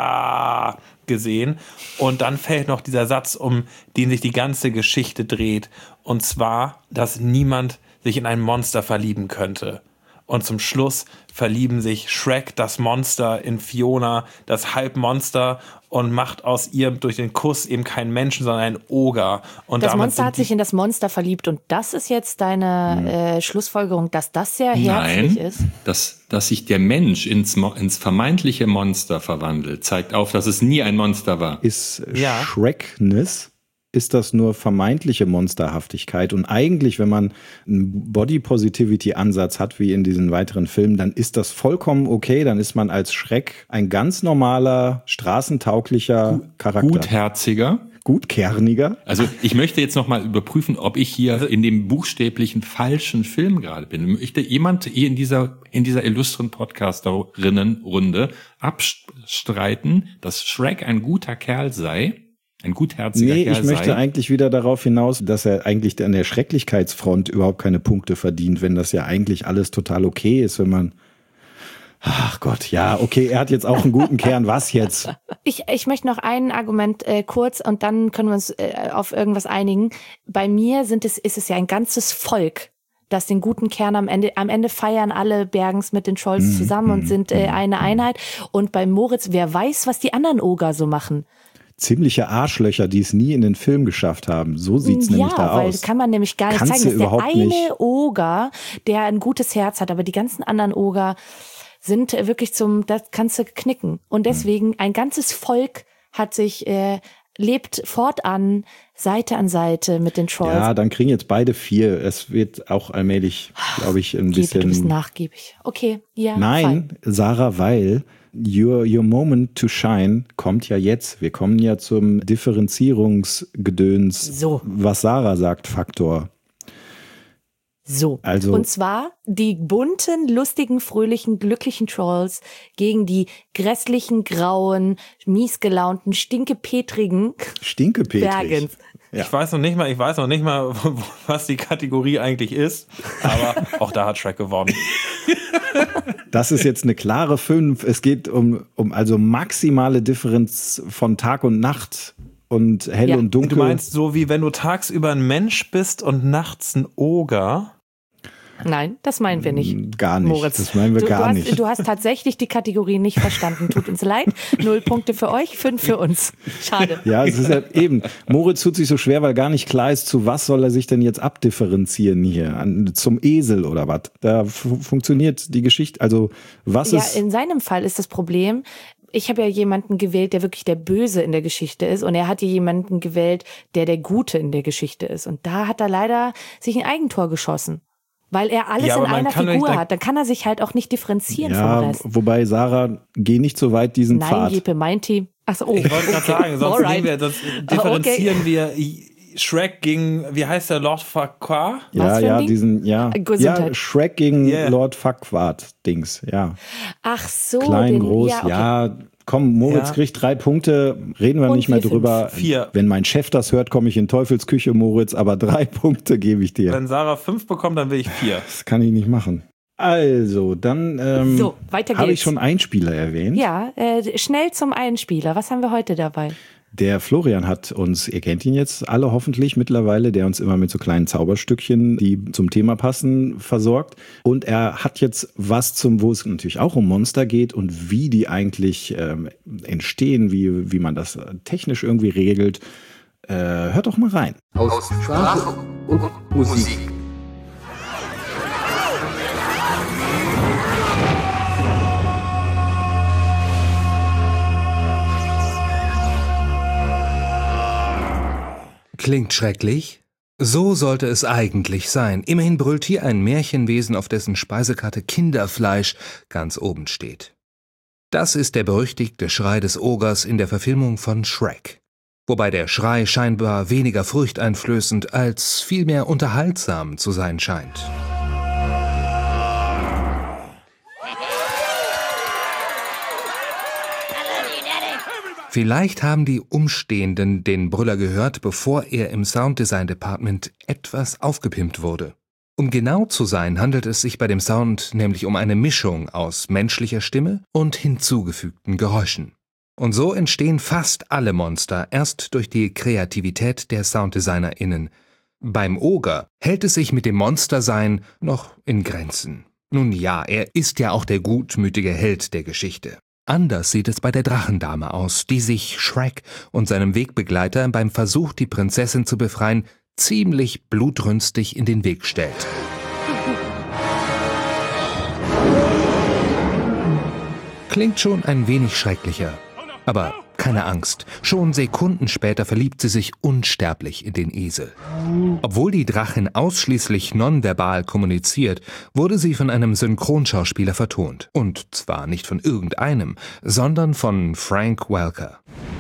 gesehen. Und dann fällt noch dieser Satz, um den sich die ganze Geschichte dreht. Und zwar, dass niemand sich in ein Monster verlieben könnte. Und zum Schluss verlieben sich Shrek, das Monster, in Fiona, das Halbmonster, und macht aus ihr durch den Kuss eben keinen Menschen, sondern einen Oger. Und Das Monster hat sich in das Monster verliebt und das ist jetzt deine Schlussfolgerung, dass das sehr herzlich ist? Dass sich der Mensch ins vermeintliche Monster verwandelt, zeigt auf, dass es nie ein Monster war. Ist Shrekness, ist das nur vermeintliche Monsterhaftigkeit. Und eigentlich, wenn man einen Body-Positivity-Ansatz hat, wie in diesen weiteren Filmen, dann ist das vollkommen okay. Dann ist man als Shrek ein ganz normaler, straßentauglicher Charakter. Gutkerniger. Also ich möchte jetzt nochmal überprüfen, ob ich hier in dem buchstäblichen falschen Film gerade bin. Möchte jemand hier in dieser illustren Podcasterinnenrunde abstreiten, dass Shrek ein guter Kerl sei? Ein gutherziger Kerl sei? Ich möchte eigentlich wieder darauf hinaus, dass er eigentlich an der Schrecklichkeitsfront überhaupt keine Punkte verdient, wenn das ja eigentlich alles total okay ist, wenn man... Ach Gott, ja, okay, er hat jetzt auch einen guten Kern, was jetzt? Ich möchte noch ein Argument kurz und dann können wir uns auf irgendwas einigen. Bei mir ist es ja ein ganzes Volk, das den guten Kern am Ende feiern alle Bergens mit den Trolls zusammen und sind eine Einheit. Und bei Moritz, wer weiß, was die anderen Oger so machen. ziemliche Arschlöcher, die es nie in den Film geschafft haben. So sieht's nämlich da aus. Ja, weil kann man nämlich gar nicht Kannst zeigen. du Das ist der überhaupt eine nicht. Oger, der ein gutes Herz hat, aber die ganzen anderen Oger sind wirklich das kannst du knicken. Und deswegen ein ganzes Volk lebt fortan Seite an Seite mit den Trolls. Ja, dann kriegen jetzt beide 4. Es wird auch allmählich, glaube ich, ein bisschen... Du bist nachgiebig. Okay, ja. Nein, fein. Sarah, weil your moment to shine kommt ja jetzt. Wir kommen ja zum Differenzierungsgedöns, So. was Sarah sagt, Faktor. So. Also- Und zwar die bunten, lustigen, fröhlichen, glücklichen Trolls gegen die grässlichen, grauen, miesgelaunten, stinkepetrigen Stinkepetrig. Bergens. Ja. Ich weiß noch nicht mal, was die Kategorie eigentlich ist, aber auch da hat Shrek gewonnen. Das ist jetzt eine klare 5. Es geht um also maximale Differenz von Tag und Nacht und hell Ja. und dunkel. Du meinst so, wie wenn du tagsüber ein Mensch bist und nachts ein Oger? Nein, das meinen wir nicht. Gar nicht. Moritz. Das meinen wir gar hast, nicht. Du hast tatsächlich die Kategorie nicht verstanden. Tut uns leid. 0 Punkte für euch, 5 für uns. Schade. Ja, es ist ja eben. Moritz tut sich so schwer, weil gar nicht klar ist, zu was soll er sich denn jetzt abdifferenzieren hier? Zum Esel oder was? Da funktioniert die Geschichte. Also was Ja, ist... in seinem Fall ist das Problem, ich habe ja jemanden gewählt, der wirklich der Böse in der Geschichte ist, und er hat hier jemanden gewählt, der Gute in der Geschichte ist. Und da hat er leider sich ein Eigentor geschossen. Weil er alles Ja, in aber man einer kann Figur nicht- hat. Dann kann er sich halt auch nicht differenzieren Ja, vom Rest. wobei Sarah, geh nicht so weit diesen Nein, Pfad. Jeppe, mein Team. Achso, oh. Ich wollte gerade sagen, sonst, Alright. differenzieren wir Shrek gegen, wie heißt der, Lord Farquaad? Ja, Was für ein ja, Ding? diesen, ja. Gesundheit. Ja, Shrek gegen Yeah. Lord Fuckwart-Dings, ja. Ach so. Klein, groß, ja. Komm, Moritz Ja. kriegt 3 Punkte, reden wir Und nicht mehr 4, drüber. 4. Wenn mein Chef das hört, komme ich in Teufelsküche, Moritz, aber 3 Punkte gebe ich dir. Wenn Sarah 5 bekommt, dann will ich 4. Das kann ich nicht machen. Also, dann So, weiter habe ich geht's. schon Einspieler erwähnt. Ja, schnell zum Einspieler. Was haben wir heute dabei? Der Florian hat uns, ihr kennt ihn jetzt alle hoffentlich mittlerweile, der uns immer mit so kleinen Zauberstückchen, die zum Thema passen, versorgt. Und er hat jetzt was wo es natürlich auch um Monster geht und wie die eigentlich entstehen, wie man das technisch irgendwie regelt. Hört doch mal rein. Aus Sprache und Musik. Klingt schrecklich? So sollte es eigentlich sein. Immerhin brüllt hier ein Märchenwesen, auf dessen Speisekarte Kinderfleisch ganz oben steht. Das ist der berüchtigte Schrei des Ogers in der Verfilmung von Shrek. Wobei der Schrei scheinbar weniger furchteinflößend als vielmehr unterhaltsam zu sein scheint. Vielleicht haben die Umstehenden den Brüller gehört, bevor er im Sounddesign Department etwas aufgepimpt wurde. Um genau zu sein, handelt es sich bei dem Sound nämlich um eine Mischung aus menschlicher Stimme und hinzugefügten Geräuschen. Und so entstehen fast alle Monster erst durch die Kreativität der SounddesignerInnen. Beim Oger hält es sich mit dem Monstersein noch in Grenzen. Nun ja, er ist ja auch der gutmütige Held der Geschichte. Anders sieht es bei der Drachendame aus, die sich Shrek und seinem Wegbegleiter beim Versuch, die Prinzessin zu befreien, ziemlich blutrünstig in den Weg stellt. Klingt schon ein wenig schrecklicher. Aber keine Angst, schon Sekunden später verliebt sie sich unsterblich in den Esel. Obwohl die Drachin ausschließlich nonverbal kommuniziert, wurde sie von einem Synchronschauspieler vertont. Und zwar nicht von irgendeinem, sondern von Frank Welker.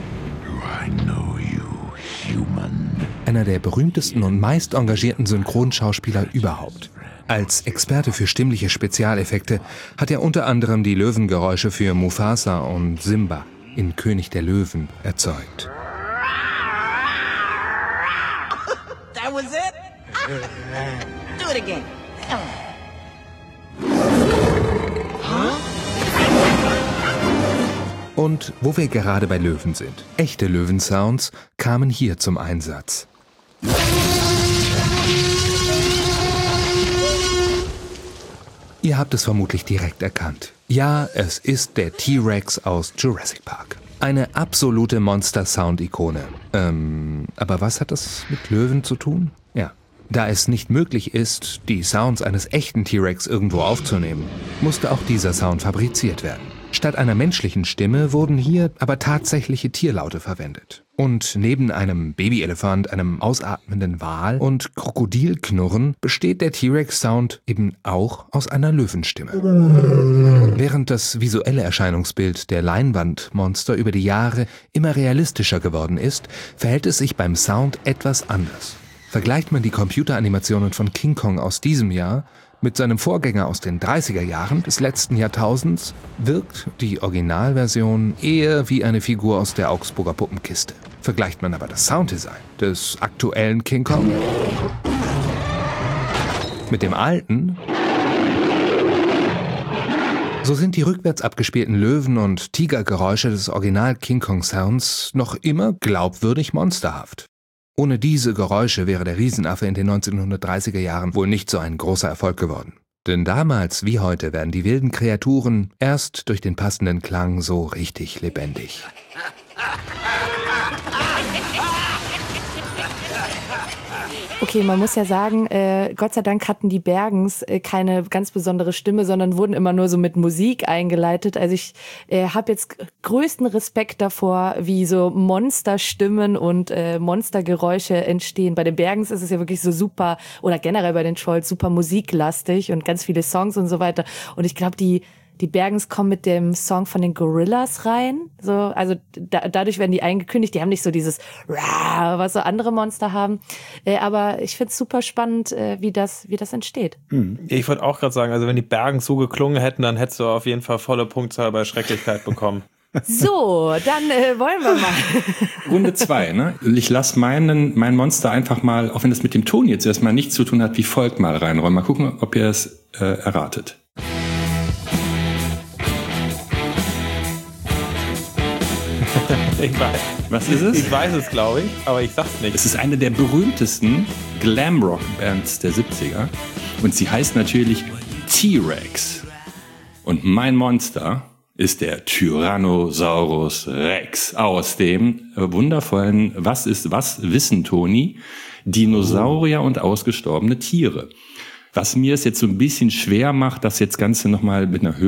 Einer der berühmtesten und meist engagierten Synchronschauspieler überhaupt. Als Experte für stimmliche Spezialeffekte hat er unter anderem die Löwengeräusche für Mufasa und Simba in König der Löwen erzeugt. That was it? Do it again. Und wo wir gerade bei Löwen sind, echte Löwensounds kamen hier zum Einsatz. Ihr habt es vermutlich direkt erkannt. Ja, es ist der T-Rex aus Jurassic Park. Eine absolute Monster-Sound-Ikone. Aber was hat das mit Löwen zu tun? Ja. Da es nicht möglich ist, die Sounds eines echten T-Rex irgendwo aufzunehmen, musste auch dieser Sound fabriziert werden. Statt einer menschlichen Stimme wurden hier aber tatsächliche Tierlaute verwendet. Und neben einem Babyelefant, einem ausatmenden Wal und Krokodilknurren besteht der T-Rex-Sound eben auch aus einer Löwenstimme. Während das visuelle Erscheinungsbild der Leinwandmonster über die Jahre immer realistischer geworden ist, verhält es sich beim Sound etwas anders. Vergleicht man die Computeranimationen von King Kong aus diesem Jahr mit seinem Vorgänger aus den 30er Jahren des letzten Jahrtausends, wirkt die Originalversion eher wie eine Figur aus der Augsburger Puppenkiste. Vergleicht man aber das Sounddesign des aktuellen King Kong mit dem alten, so sind die rückwärts abgespielten Löwen- und Tigergeräusche des Original King Kong Sounds noch immer glaubwürdig monsterhaft. Ohne diese Geräusche wäre der Riesenaffe in den 1930er Jahren wohl nicht so ein großer Erfolg geworden. Denn damals wie heute werden die wilden Kreaturen erst durch den passenden Klang so richtig lebendig. Okay, man muss ja sagen, Gott sei Dank hatten die Bergens keine ganz besondere Stimme, sondern wurden immer nur so mit Musik eingeleitet. Also ich habe jetzt größten Respekt davor, wie so Monsterstimmen und Monstergeräusche entstehen. Bei den Bergens ist es ja wirklich so super, oder generell bei den Trolls super musiklastig und ganz viele Songs und so weiter. Und ich glaube, die Bergens kommen mit dem Song von den Gorillas rein. So, also dadurch werden die eingekündigt. Die haben nicht so dieses Rah, was so andere Monster haben. Aber ich finde es super spannend, wie das entsteht. Ich wollte auch gerade sagen, also wenn die Bergens so geklungen hätten, dann hättest du auf jeden Fall volle Punktzahl bei Schrecklichkeit bekommen. So, dann wollen wir mal. Runde 2, ne? Ich lasse mein Monster einfach mal, auch wenn es mit dem Ton jetzt erstmal nichts zu tun hat, wie folgt mal reinräumen. Mal gucken, ob ihr es erratet. Ich weiß. Was ist es? Ich weiß es, glaube ich, aber ich sag's nicht. Es ist eine der berühmtesten Glamrock-Bands der 70er und sie heißt natürlich T-Rex. Und mein Monster ist der Tyrannosaurus Rex aus dem wundervollen Was ist was? Wissen, Toni? Dinosaurier und ausgestorbene Tiere. Was mir es jetzt so ein bisschen schwer macht, das jetzt Ganze nochmal mit einer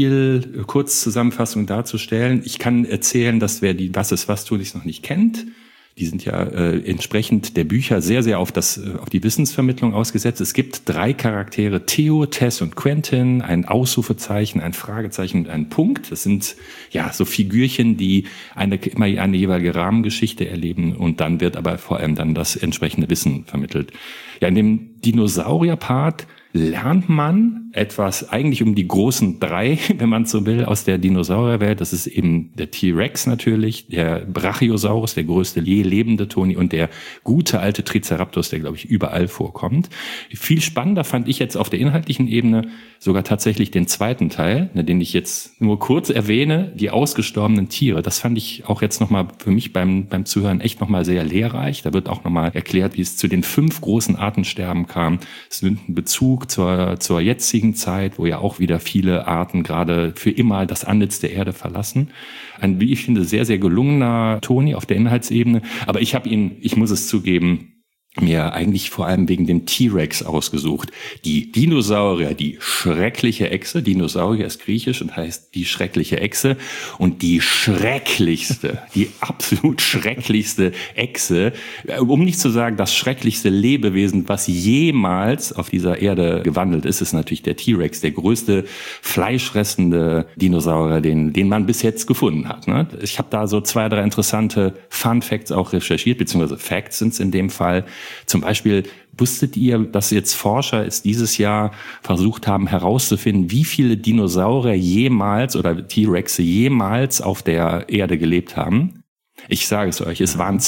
Hörspiel-Kurzzusammenfassung darzustellen. Ich kann erzählen, dass wer die Was ist was Tonis noch nicht kennt, die sind ja entsprechend der Bücher sehr, sehr auf die Wissensvermittlung ausgesetzt. Es gibt 3 Charaktere, Theo, Tess und Quentin, ein Ausrufezeichen, ein Fragezeichen und ein Punkt. Das sind ja so Figürchen, die immer eine jeweilige Rahmengeschichte erleben und dann wird aber vor allem dann das entsprechende Wissen vermittelt. Ja, in dem Dinosaurier-Part lernt man etwas eigentlich um die großen 3, wenn man so will, aus der Dinosaurierwelt. Das ist eben der T-Rex natürlich, der Brachiosaurus, der größte je lebende Toni und der gute alte Triceratops, der, glaube ich, überall vorkommt. Viel spannender fand ich jetzt auf der inhaltlichen Ebene sogar tatsächlich den zweiten Teil, den ich jetzt nur kurz erwähne, die ausgestorbenen Tiere. Das fand ich auch jetzt nochmal für mich beim Zuhören echt nochmal sehr lehrreich. Da wird auch nochmal erklärt, wie es zu den 5 großen Artensterben kam. Es nimmt einen Bezug zur jetzigen Zeit, wo ja auch wieder viele Arten gerade für immer das Antlitz der Erde verlassen. Ein, wie ich finde, sehr, sehr gelungener Toni auf der Inhaltsebene. Aber ich habe ihn, ich muss es zugeben, mir eigentlich vor allem wegen dem T-Rex ausgesucht. Die Dinosaurier, die schreckliche Echse. Dinosaurier ist griechisch und heißt die schreckliche Echse. Und die schrecklichste, die absolut schrecklichste Echse, um nicht zu sagen das schrecklichste Lebewesen, was jemals auf dieser Erde gewandelt ist, ist natürlich der T-Rex, der größte fleischfressende Dinosaurier, den man bis jetzt gefunden hat. Ne? Ich habe da so 2, 3 interessante Fun Facts auch recherchiert, beziehungsweise Facts sind es in dem Fall. Zum Beispiel, wusstet ihr, dass jetzt Forscher es dieses Jahr versucht haben herauszufinden, wie viele Dinosaurier jemals oder T-Rexe jemals auf der Erde gelebt haben? Ich sage es euch, es waren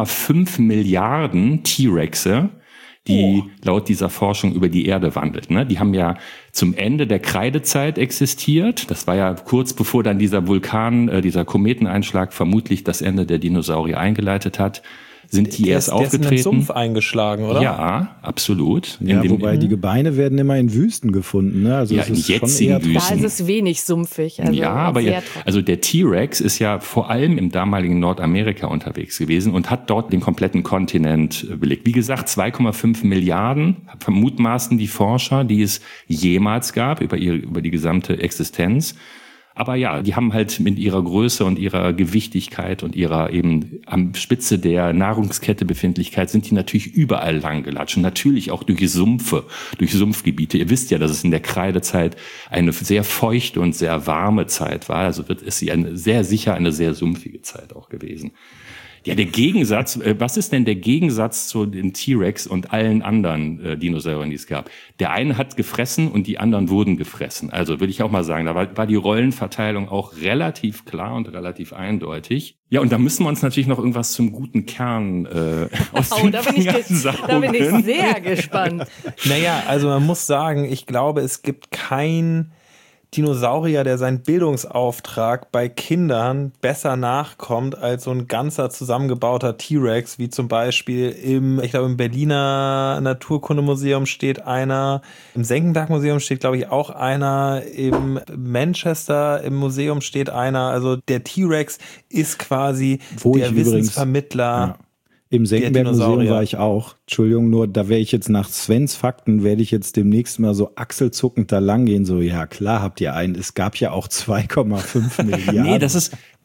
2,5 Milliarden T-Rexe, die laut dieser Forschung über die Erde wandelt. Ne? Die haben ja zum Ende der Kreidezeit existiert. Das war ja kurz bevor dann dieser Kometeneinschlag vermutlich das Ende der Dinosaurier eingeleitet hat. sind die erst aufgetreten. Der ist in den Sumpf eingeschlagen, oder? Ja, absolut. Ja, wobei die Gebeine werden immer in Wüsten gefunden, ne? Also ja, es ist in jetzigen schon eher Wüsten. Da ist es wenig sumpfig. Also ja, aber also der T-Rex ist ja vor allem im damaligen Nordamerika unterwegs gewesen und hat dort den kompletten Kontinent belegt. Wie gesagt, 2,5 Milliarden vermutmaßen die Forscher, die es jemals gab über die gesamte Existenz. Aber ja, die haben halt mit ihrer Größe und ihrer Gewichtigkeit und ihrer eben am Spitze der Nahrungskette Befindlichkeit sind die natürlich überall lang gelatscht. Und natürlich auch durch Sümpfe, durch Sumpfgebiete. Ihr wisst ja, dass es in der Kreidezeit eine sehr feuchte und sehr warme Zeit war. Also ist sie sehr sicher eine sehr sumpfige Zeit auch gewesen. Ja, der Gegensatz, was ist denn der Gegensatz zu den T-Rex und allen anderen Dinosauriern, die es gab? Der eine hat gefressen und die anderen wurden gefressen. Also würde ich auch mal sagen, da war die Rollenverteilung auch relativ klar und relativ eindeutig. Ja, und da müssen wir uns natürlich noch irgendwas zum guten Kern aus den Fingern saugen. Da bin ich sehr gespannt. Naja, also man muss sagen, ich glaube, es gibt kein Dinosaurier, der seinen Bildungsauftrag bei Kindern besser nachkommt als so ein ganzer zusammengebauter T-Rex, wie zum Beispiel im Berliner Naturkundemuseum steht einer, im Senckenberg-Museum steht, glaube ich, auch einer, im Manchester im Museum steht einer. Also der T-Rex ist quasi der Wissensvermittler. Im Senckenberg-Museum war ich auch. Entschuldigung, nur da werde ich jetzt nach Svens Fakten, werde ich jetzt demnächst mal so achselzuckend da lang gehen. So, ja klar habt ihr einen. Es gab ja auch 2,5 Milliarden. Nee, das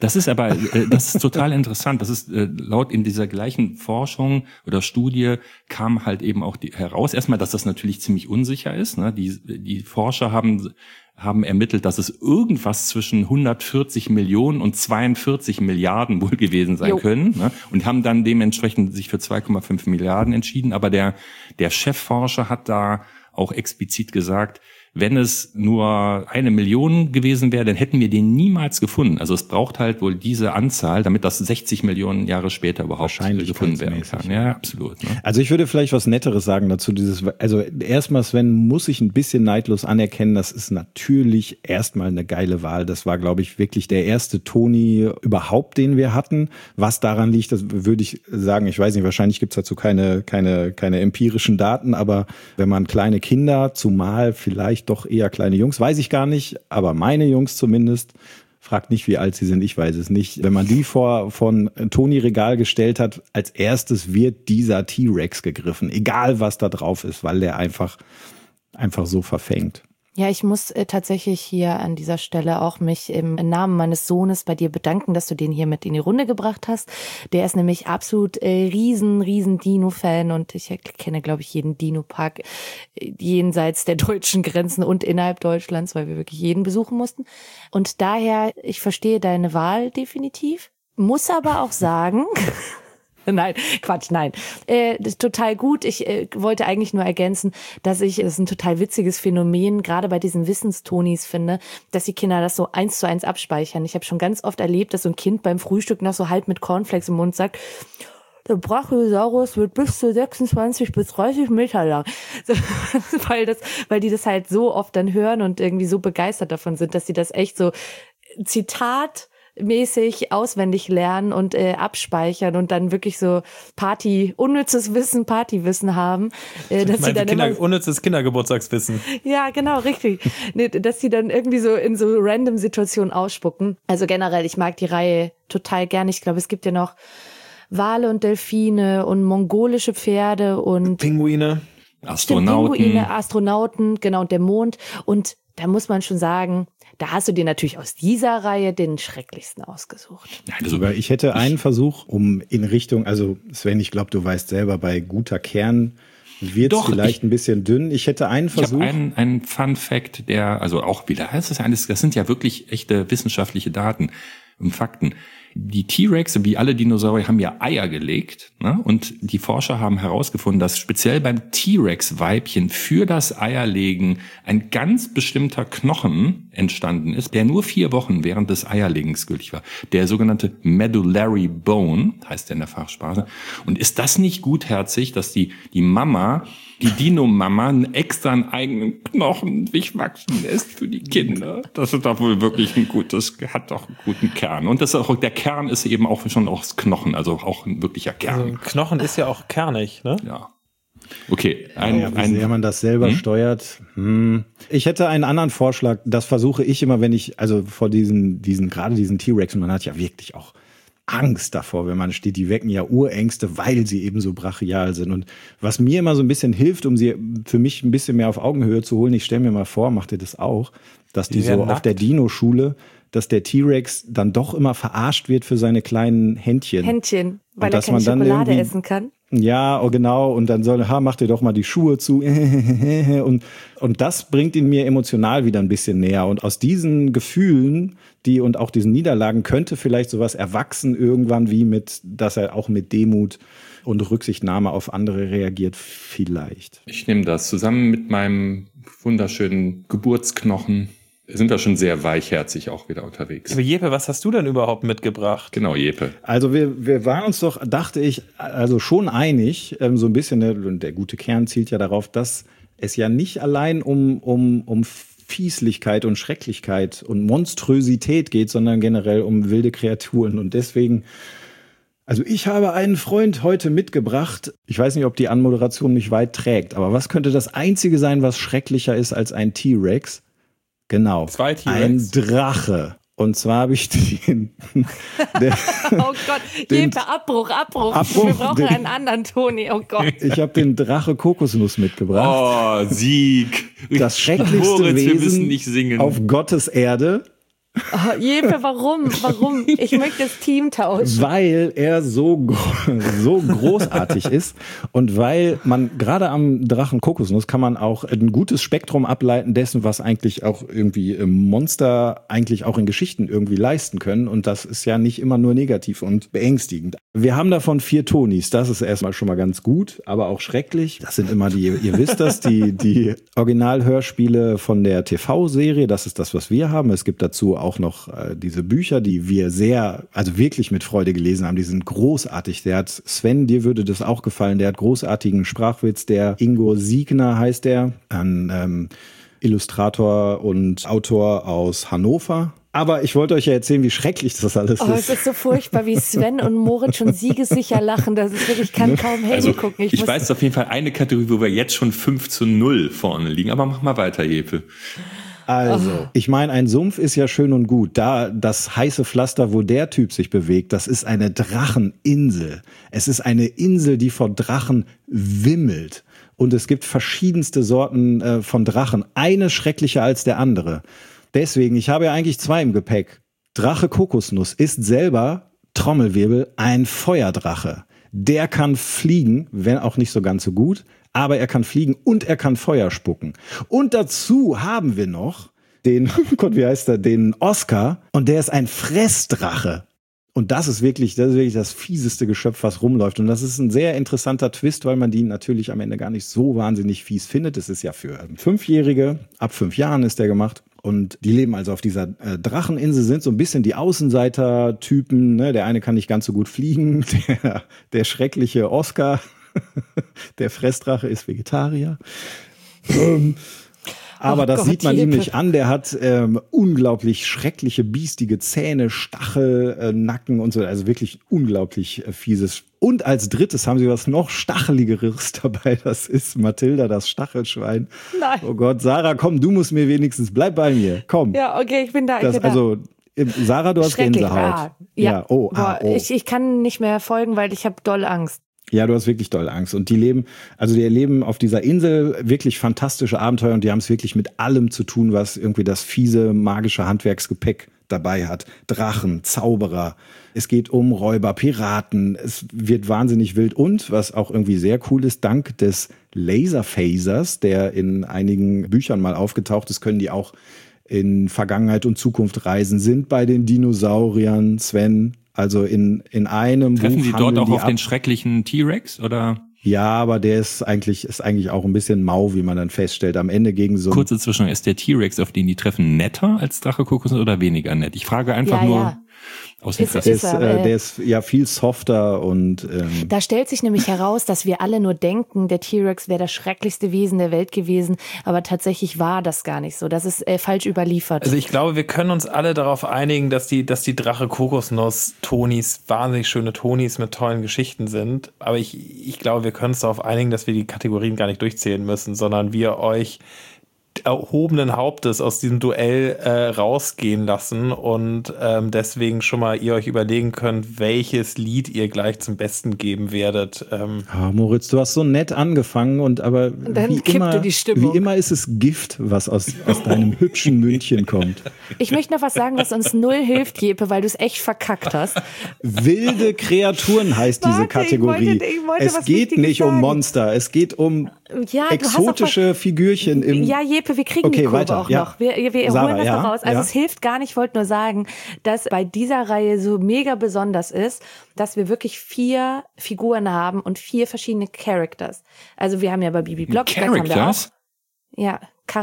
ist total interessant. Das ist laut in dieser gleichen Forschung oder Studie kam halt eben auch heraus. Erstmal, dass das natürlich ziemlich unsicher ist. Ne? Die Forscher haben ermittelt, dass es irgendwas zwischen 140 Millionen und 42 Milliarden wohl gewesen sein können, ne? Und haben dann dementsprechend sich für 2,5 Milliarden entschieden. Aber der Chefforscher hat da auch explizit gesagt, wenn es nur 1 Million gewesen wäre, dann hätten wir den niemals gefunden. Also es braucht halt wohl diese Anzahl, damit das 60 Millionen Jahre später überhaupt gefunden werden kann. Ja, absolut. Ne? Also ich würde vielleicht was Netteres sagen dazu. Also erstmal, Sven, muss ich ein bisschen neidlos anerkennen, das ist natürlich erstmal eine geile Wahl. Das war, glaube ich, wirklich der erste Toni überhaupt, den wir hatten. Was daran liegt, das würde ich sagen, ich weiß nicht, wahrscheinlich gibt's dazu keine empirischen Daten, aber wenn man kleine Kinder, zumal vielleicht doch eher kleine Jungs, weiß ich gar nicht, aber meine Jungs zumindest, fragt nicht, wie alt sie sind, ich weiß es nicht. Wenn man die von Toni Regal gestellt hat, als erstes wird dieser T-Rex gegriffen, egal was da drauf ist, weil der einfach so verfängt. Ja, ich muss tatsächlich hier an dieser Stelle auch mich im Namen meines Sohnes bei dir bedanken, dass du den hier mit in die Runde gebracht hast. Der ist nämlich absolut riesen Dino-Fan und ich kenne, glaube ich, jeden Dino-Park jenseits der deutschen Grenzen und innerhalb Deutschlands, weil wir wirklich jeden besuchen mussten. Und daher, ich verstehe deine Wahl definitiv, muss aber auch sagen... Nein, Quatsch, nein. Das ist total gut. Ich wollte eigentlich nur ergänzen, dass ich es ein total witziges Phänomen, gerade bei diesen Wissenstonis finde, dass die Kinder das so 1:1 abspeichern. Ich habe schon ganz oft erlebt, dass so ein Kind beim Frühstück noch so halb mit Cornflakes im Mund sagt, der Brachiosaurus wird bis zu 26 bis 30 Meter lang. So, weil die das halt so oft dann hören und irgendwie so begeistert davon sind, dass sie das echt so zitatmäßig auswendig lernen und abspeichern und dann wirklich so unnützes Partywissen haben. Dass sie dann unnützes Kindergeburtstagswissen. Ja, genau, richtig. Dass sie dann irgendwie so in so random Situationen ausspucken. Also generell, ich mag die Reihe total gern. Ich glaube, es gibt ja noch Wale und Delfine und mongolische Pferde und Pinguine. Astronauten, genau, und der Mond. Und da muss man schon sagen, da hast du dir natürlich aus dieser Reihe den schrecklichsten ausgesucht. Also ich hätte einen Versuch, um in Richtung, also Sven, ich glaube, du weißt selber, bei guter Kern wird es vielleicht ein bisschen dünn. Ich hätte einen Versuch. Ich habe einen Fun Fact, das sind ja wirklich echte wissenschaftliche Daten und Fakten. Die T-Rex, wie alle Dinosaurier, haben ja Eier gelegt, ne? Und die Forscher haben herausgefunden, dass speziell beim T-Rex-Weibchen für das Eierlegen ein ganz bestimmter Knochen entstanden ist, der nur 4 Wochen während des Eierlegens gültig war. Der sogenannte Medullary Bone, heißt der in der Fachsprache. Und ist das nicht gutherzig, dass die Mama, die Dino-Mama, extra einen eigenen Knochen durchwachsen lässt für die Kinder? Das ist doch wohl wirklich hat doch einen guten Kern. Und das ist auch, der Kern ist eben auch schon aus Knochen, also auch ein wirklicher Kern. Also Knochen ist ja auch kernig, ne? Ja. Okay, wie sehr man das selber steuert. Ich hätte einen anderen Vorschlag, das versuche ich immer, wenn ich, also vor diesen gerade diesen T-Rex, man hat ja wirklich auch Angst davor, wenn man steht, die wecken ja Urängste, weil sie eben so brachial sind. Und was mir immer so ein bisschen hilft, um sie für mich ein bisschen mehr auf Augenhöhe zu holen, ich stelle mir mal vor, macht ihr das auch, dass die so auf der Dino-Schule, dass der T-Rex dann doch immer verarscht wird für seine kleinen Händchen. Weil er keine Schokolade essen kann. Ja, oh genau, und dann mach dir doch mal die Schuhe zu. Und das bringt ihn mir emotional wieder ein bisschen näher. Und aus diesen Gefühlen, und auch diesen Niederlagen könnte vielleicht sowas erwachsen irgendwann dass er auch mit Demut und Rücksichtnahme auf andere reagiert, vielleicht. Ich nehme das zusammen mit meinem wunderschönen Geburtsknochen. Sind wir schon sehr weichherzig auch wieder unterwegs. Aber Jeppe, was hast du denn überhaupt mitgebracht? Genau, Jeppe. Also wir waren uns doch, dachte ich, also schon einig, so ein bisschen, der gute Kern zielt ja darauf, dass es ja nicht allein um Fieslichkeit und Schrecklichkeit und Monströsität geht, sondern generell um wilde Kreaturen. Und deswegen, also ich habe einen Freund heute mitgebracht. Ich weiß nicht, ob die Anmoderation mich weit trägt, aber was könnte das Einzige sein, was schrecklicher ist als ein T-Rex? Genau, 2 T-Rex. Ein Drache. Und zwar habe ich oh Gott, Jeppe, Abbruch. Wir brauchen einen anderen Toni, oh Gott. Ich habe den Drache Kokosnuss mitgebracht. Oh, Sieg. Das schrecklichste Moritz, Wesen wir müssen nicht singen. auf Gottes Erde. Oh, Jeppe, warum? Ich möchte das Team tauschen. Weil er so großartig ist und weil man gerade am Drachen Kokosnuss kann man auch ein gutes Spektrum ableiten dessen, was eigentlich auch irgendwie Monster eigentlich auch in Geschichten irgendwie leisten können. Und das ist ja nicht immer nur negativ und beängstigend. Wir haben davon 4 Tonis. Das ist erstmal schon mal ganz gut, aber auch schrecklich. Das sind immer ihr wisst das, die Originalhörspiele von der TV-Serie. Das ist das, was wir haben. Es gibt dazu auch noch diese Bücher, die wir wirklich mit Freude gelesen haben. Die sind großartig. Sven, dir würde das auch gefallen. Der hat großartigen Sprachwitz. Der Ingo Siegner heißt der. Ein Illustrator und Autor aus Hannover. Aber ich wollte euch ja erzählen, wie schrecklich das alles ist. Es ist so furchtbar, wie Sven und Moritz schon siegessicher lachen. Das ist wirklich, ich kann kaum hingucken. Ich weiß auf jeden Fall eine Kategorie, wo wir jetzt schon 5-0 vorne liegen. Aber mach mal weiter, Jeppe. Also, ich meine, ein Sumpf ist ja schön und gut. Da das heiße Pflaster, wo der Typ sich bewegt, das ist eine Dracheninsel. Es ist eine Insel, die vor Drachen wimmelt. Und es gibt verschiedenste Sorten von Drachen. Eine schrecklicher als der andere. Deswegen, ich habe ja eigentlich 2 im Gepäck. Drache Kokosnuss ist selber, Trommelwirbel, ein Feuerdrache. Der kann fliegen, wenn auch nicht so ganz so gut, aber er kann fliegen und er kann Feuer spucken. Und dazu haben wir noch den Oscar, und der ist ein Fressdrache. Und das ist wirklich das fieseste Geschöpf, was rumläuft. Und das ist ein sehr interessanter Twist, weil man die natürlich am Ende gar nicht so wahnsinnig fies findet. Das ist ja für 5-Jährige, ab 5 Jahren ist der gemacht. Und die leben also auf dieser Dracheninsel, sind so ein bisschen die Außenseiter-Typen. Ne? Der eine kann nicht ganz so gut fliegen, der schreckliche Oscar, der Fressdrache ist Vegetarier. Aber das sieht man ihm nicht an. Der hat unglaublich schreckliche, biestige Zähne, Stachel, Nacken und so. Also wirklich unglaublich fieses. Und als drittes haben sie was noch Stacheligeres dabei. Das ist Mathilda, das Stachelschwein. Nein. Oh Gott, Sarah, komm, du musst mir wenigstens, bleib bei mir, komm. Ja, okay, ich bin da. Also, Sarah, du hast Gänsehaut. Ja. Oh. Ich kann nicht mehr folgen, weil ich habe doll Angst. Ja, du hast wirklich doll Angst. Und die erleben auf dieser Insel wirklich fantastische Abenteuer und die haben es wirklich mit allem zu tun, was irgendwie das fiese, magische Handwerksgepäck dabei hat. Drachen, Zauberer, es geht um Räuber, Piraten, es wird wahnsinnig wild und, was auch irgendwie sehr cool ist, dank des Laserphasers, der in einigen Büchern mal aufgetaucht ist, können die auch in Vergangenheit und Zukunft reisen, sind bei den Dinosauriern, Sven. Also in einem Treffen Buch Sie dort auch auf den schrecklichen T-Rex, oder? Ja, aber der ist eigentlich auch ein bisschen mau, wie man dann feststellt. Am Ende gegen so... Kurze Zwischenfrage, ist der T-Rex, auf den die treffen, netter als Drache Kokosnuss oder weniger nett? Ich frage einfach nur aus Interesse. Der ist ja viel softer und... Da stellt sich nämlich heraus, dass wir alle nur denken, der T-Rex wäre das schrecklichste Wesen der Welt gewesen, aber tatsächlich war das gar nicht so. Das ist falsch überliefert. Also ich glaube, wir können uns alle darauf einigen, dass die Drache Kokosnuss-Tonis wahnsinnig schöne Tonis mit tollen Geschichten sind. Aber ich glaube, wir können uns darauf einigen, dass wir die Kategorien gar nicht durchzählen müssen, sondern wir euch erhobenen Hauptes aus diesem Duell rausgehen lassen und deswegen schon mal ihr euch überlegen könnt, welches Lied ihr gleich zum Besten geben werdet. Moritz, du hast so nett angefangen aber dann wie immer ist es Gift, was aus deinem hübschen Mündchen kommt. Ich möchte noch was sagen, was uns null hilft, Jeppe, weil du es echt verkackt hast. Wilde Kreaturen heißt diese Kategorie. Es geht nicht um Monster, es geht um exotische Figürchen im... Ja, Jeppe, wir kriegen die Kurve weiter. auch noch. Wir Sarah, holen das noch raus. Also es hilft gar nicht, ich wollte nur sagen, dass bei dieser Reihe so mega besonders ist, dass wir wirklich 4 Figuren haben und 4 verschiedene Characters. Also wir haben ja bei Bibi Blocksberg haben wir auch... Ja,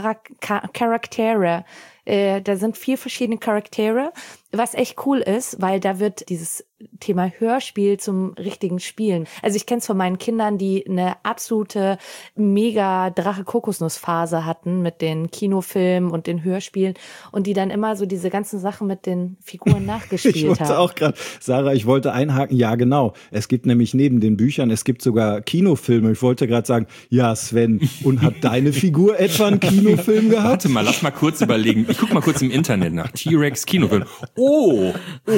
Charaktere. Da sind 4 verschiedene Charaktere, was echt cool ist, weil da wird dieses Thema Hörspiel zum richtigen Spielen. Also ich kenne es von meinen Kindern, die eine absolute mega Drache-Kokosnuss-Phase hatten mit den Kinofilmen und den Hörspielen und die dann immer so diese ganzen Sachen mit den Figuren nachgespielt haben. Ich wollte auch gerade, Sarah, ich wollte einhaken, ja genau. Es gibt nämlich neben den Büchern, es gibt sogar Kinofilme. Ich wollte gerade sagen, ja Sven, und hat deine Figur etwa einen Kinofilm gehabt? Warte mal, lass mal kurz überlegen. Ich guck mal kurz im Internet nach. T-Rex Kinofilm. Oh,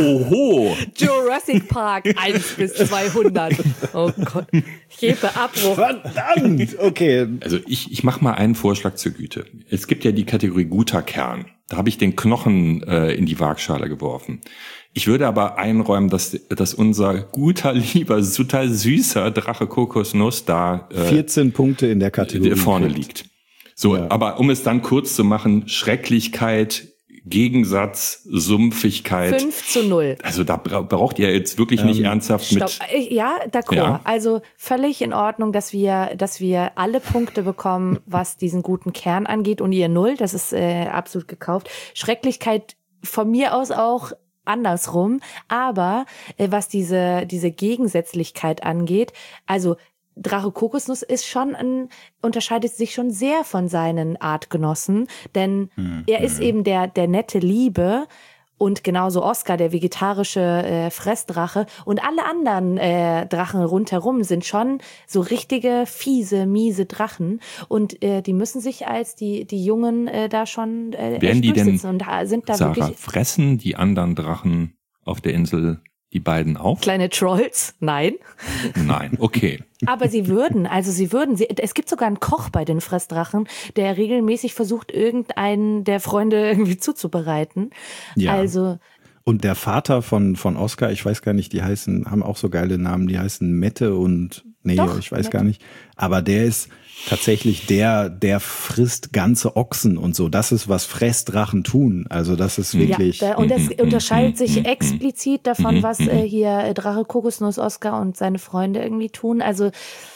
oho. Jurassic Park 1 bis 200. Oh Gott. Ich gebe Abbruch. Verdammt! Okay. Also ich mache mal einen Vorschlag zur Güte. Es gibt ja die Kategorie guter Kern. Da habe ich den Knochen in die Waagschale geworfen. Ich würde aber einräumen, dass unser guter, lieber, total süßer Drache Kokosnuss da 14 Punkte in der Kategorie vorne liegt. So, ja. Aber um es dann kurz zu machen, Schrecklichkeit, Gegensatz, Sumpfigkeit. 5:0. Also da braucht ihr jetzt wirklich nicht ernsthaft Stopp. mit... Ja, d'accord. Ja. Also völlig in Ordnung, dass wir alle Punkte bekommen, was diesen guten Kern angeht und ihr 0, das ist absolut gekauft. Schrecklichkeit von mir aus auch andersrum, aber was diese Gegensätzlichkeit angeht, also Drache Kokosnuss ist unterscheidet sich schon sehr von seinen Artgenossen, denn er ist eben der nette Liebe und genauso Oscar, der vegetarische Fressdrache und alle anderen Drachen rundherum sind schon so richtige fiese, miese Drachen und die müssen sich als die Jungen da schon werden die denn, und sind da Sarah, wirklich fressen die anderen Drachen auf der Insel die beiden auf? Kleine Trolls? Nein. Nein, okay. Aber sie würden. Es gibt sogar einen Koch bei den Fressdrachen, der regelmäßig versucht, irgendeinen der Freunde irgendwie zuzubereiten. Ja. Also. Und der Vater von Oscar, ich weiß gar nicht, haben auch so geile Namen, die heißen Mette und, ich weiß gar nicht. Aber der ist tatsächlich der frisst ganze Ochsen und so. Das ist, was Fressdrachen tun. Also das ist wirklich... Ja, und das unterscheidet sich explizit davon, was hier Drache Kokosnuss, Oscar und seine Freunde irgendwie tun. Also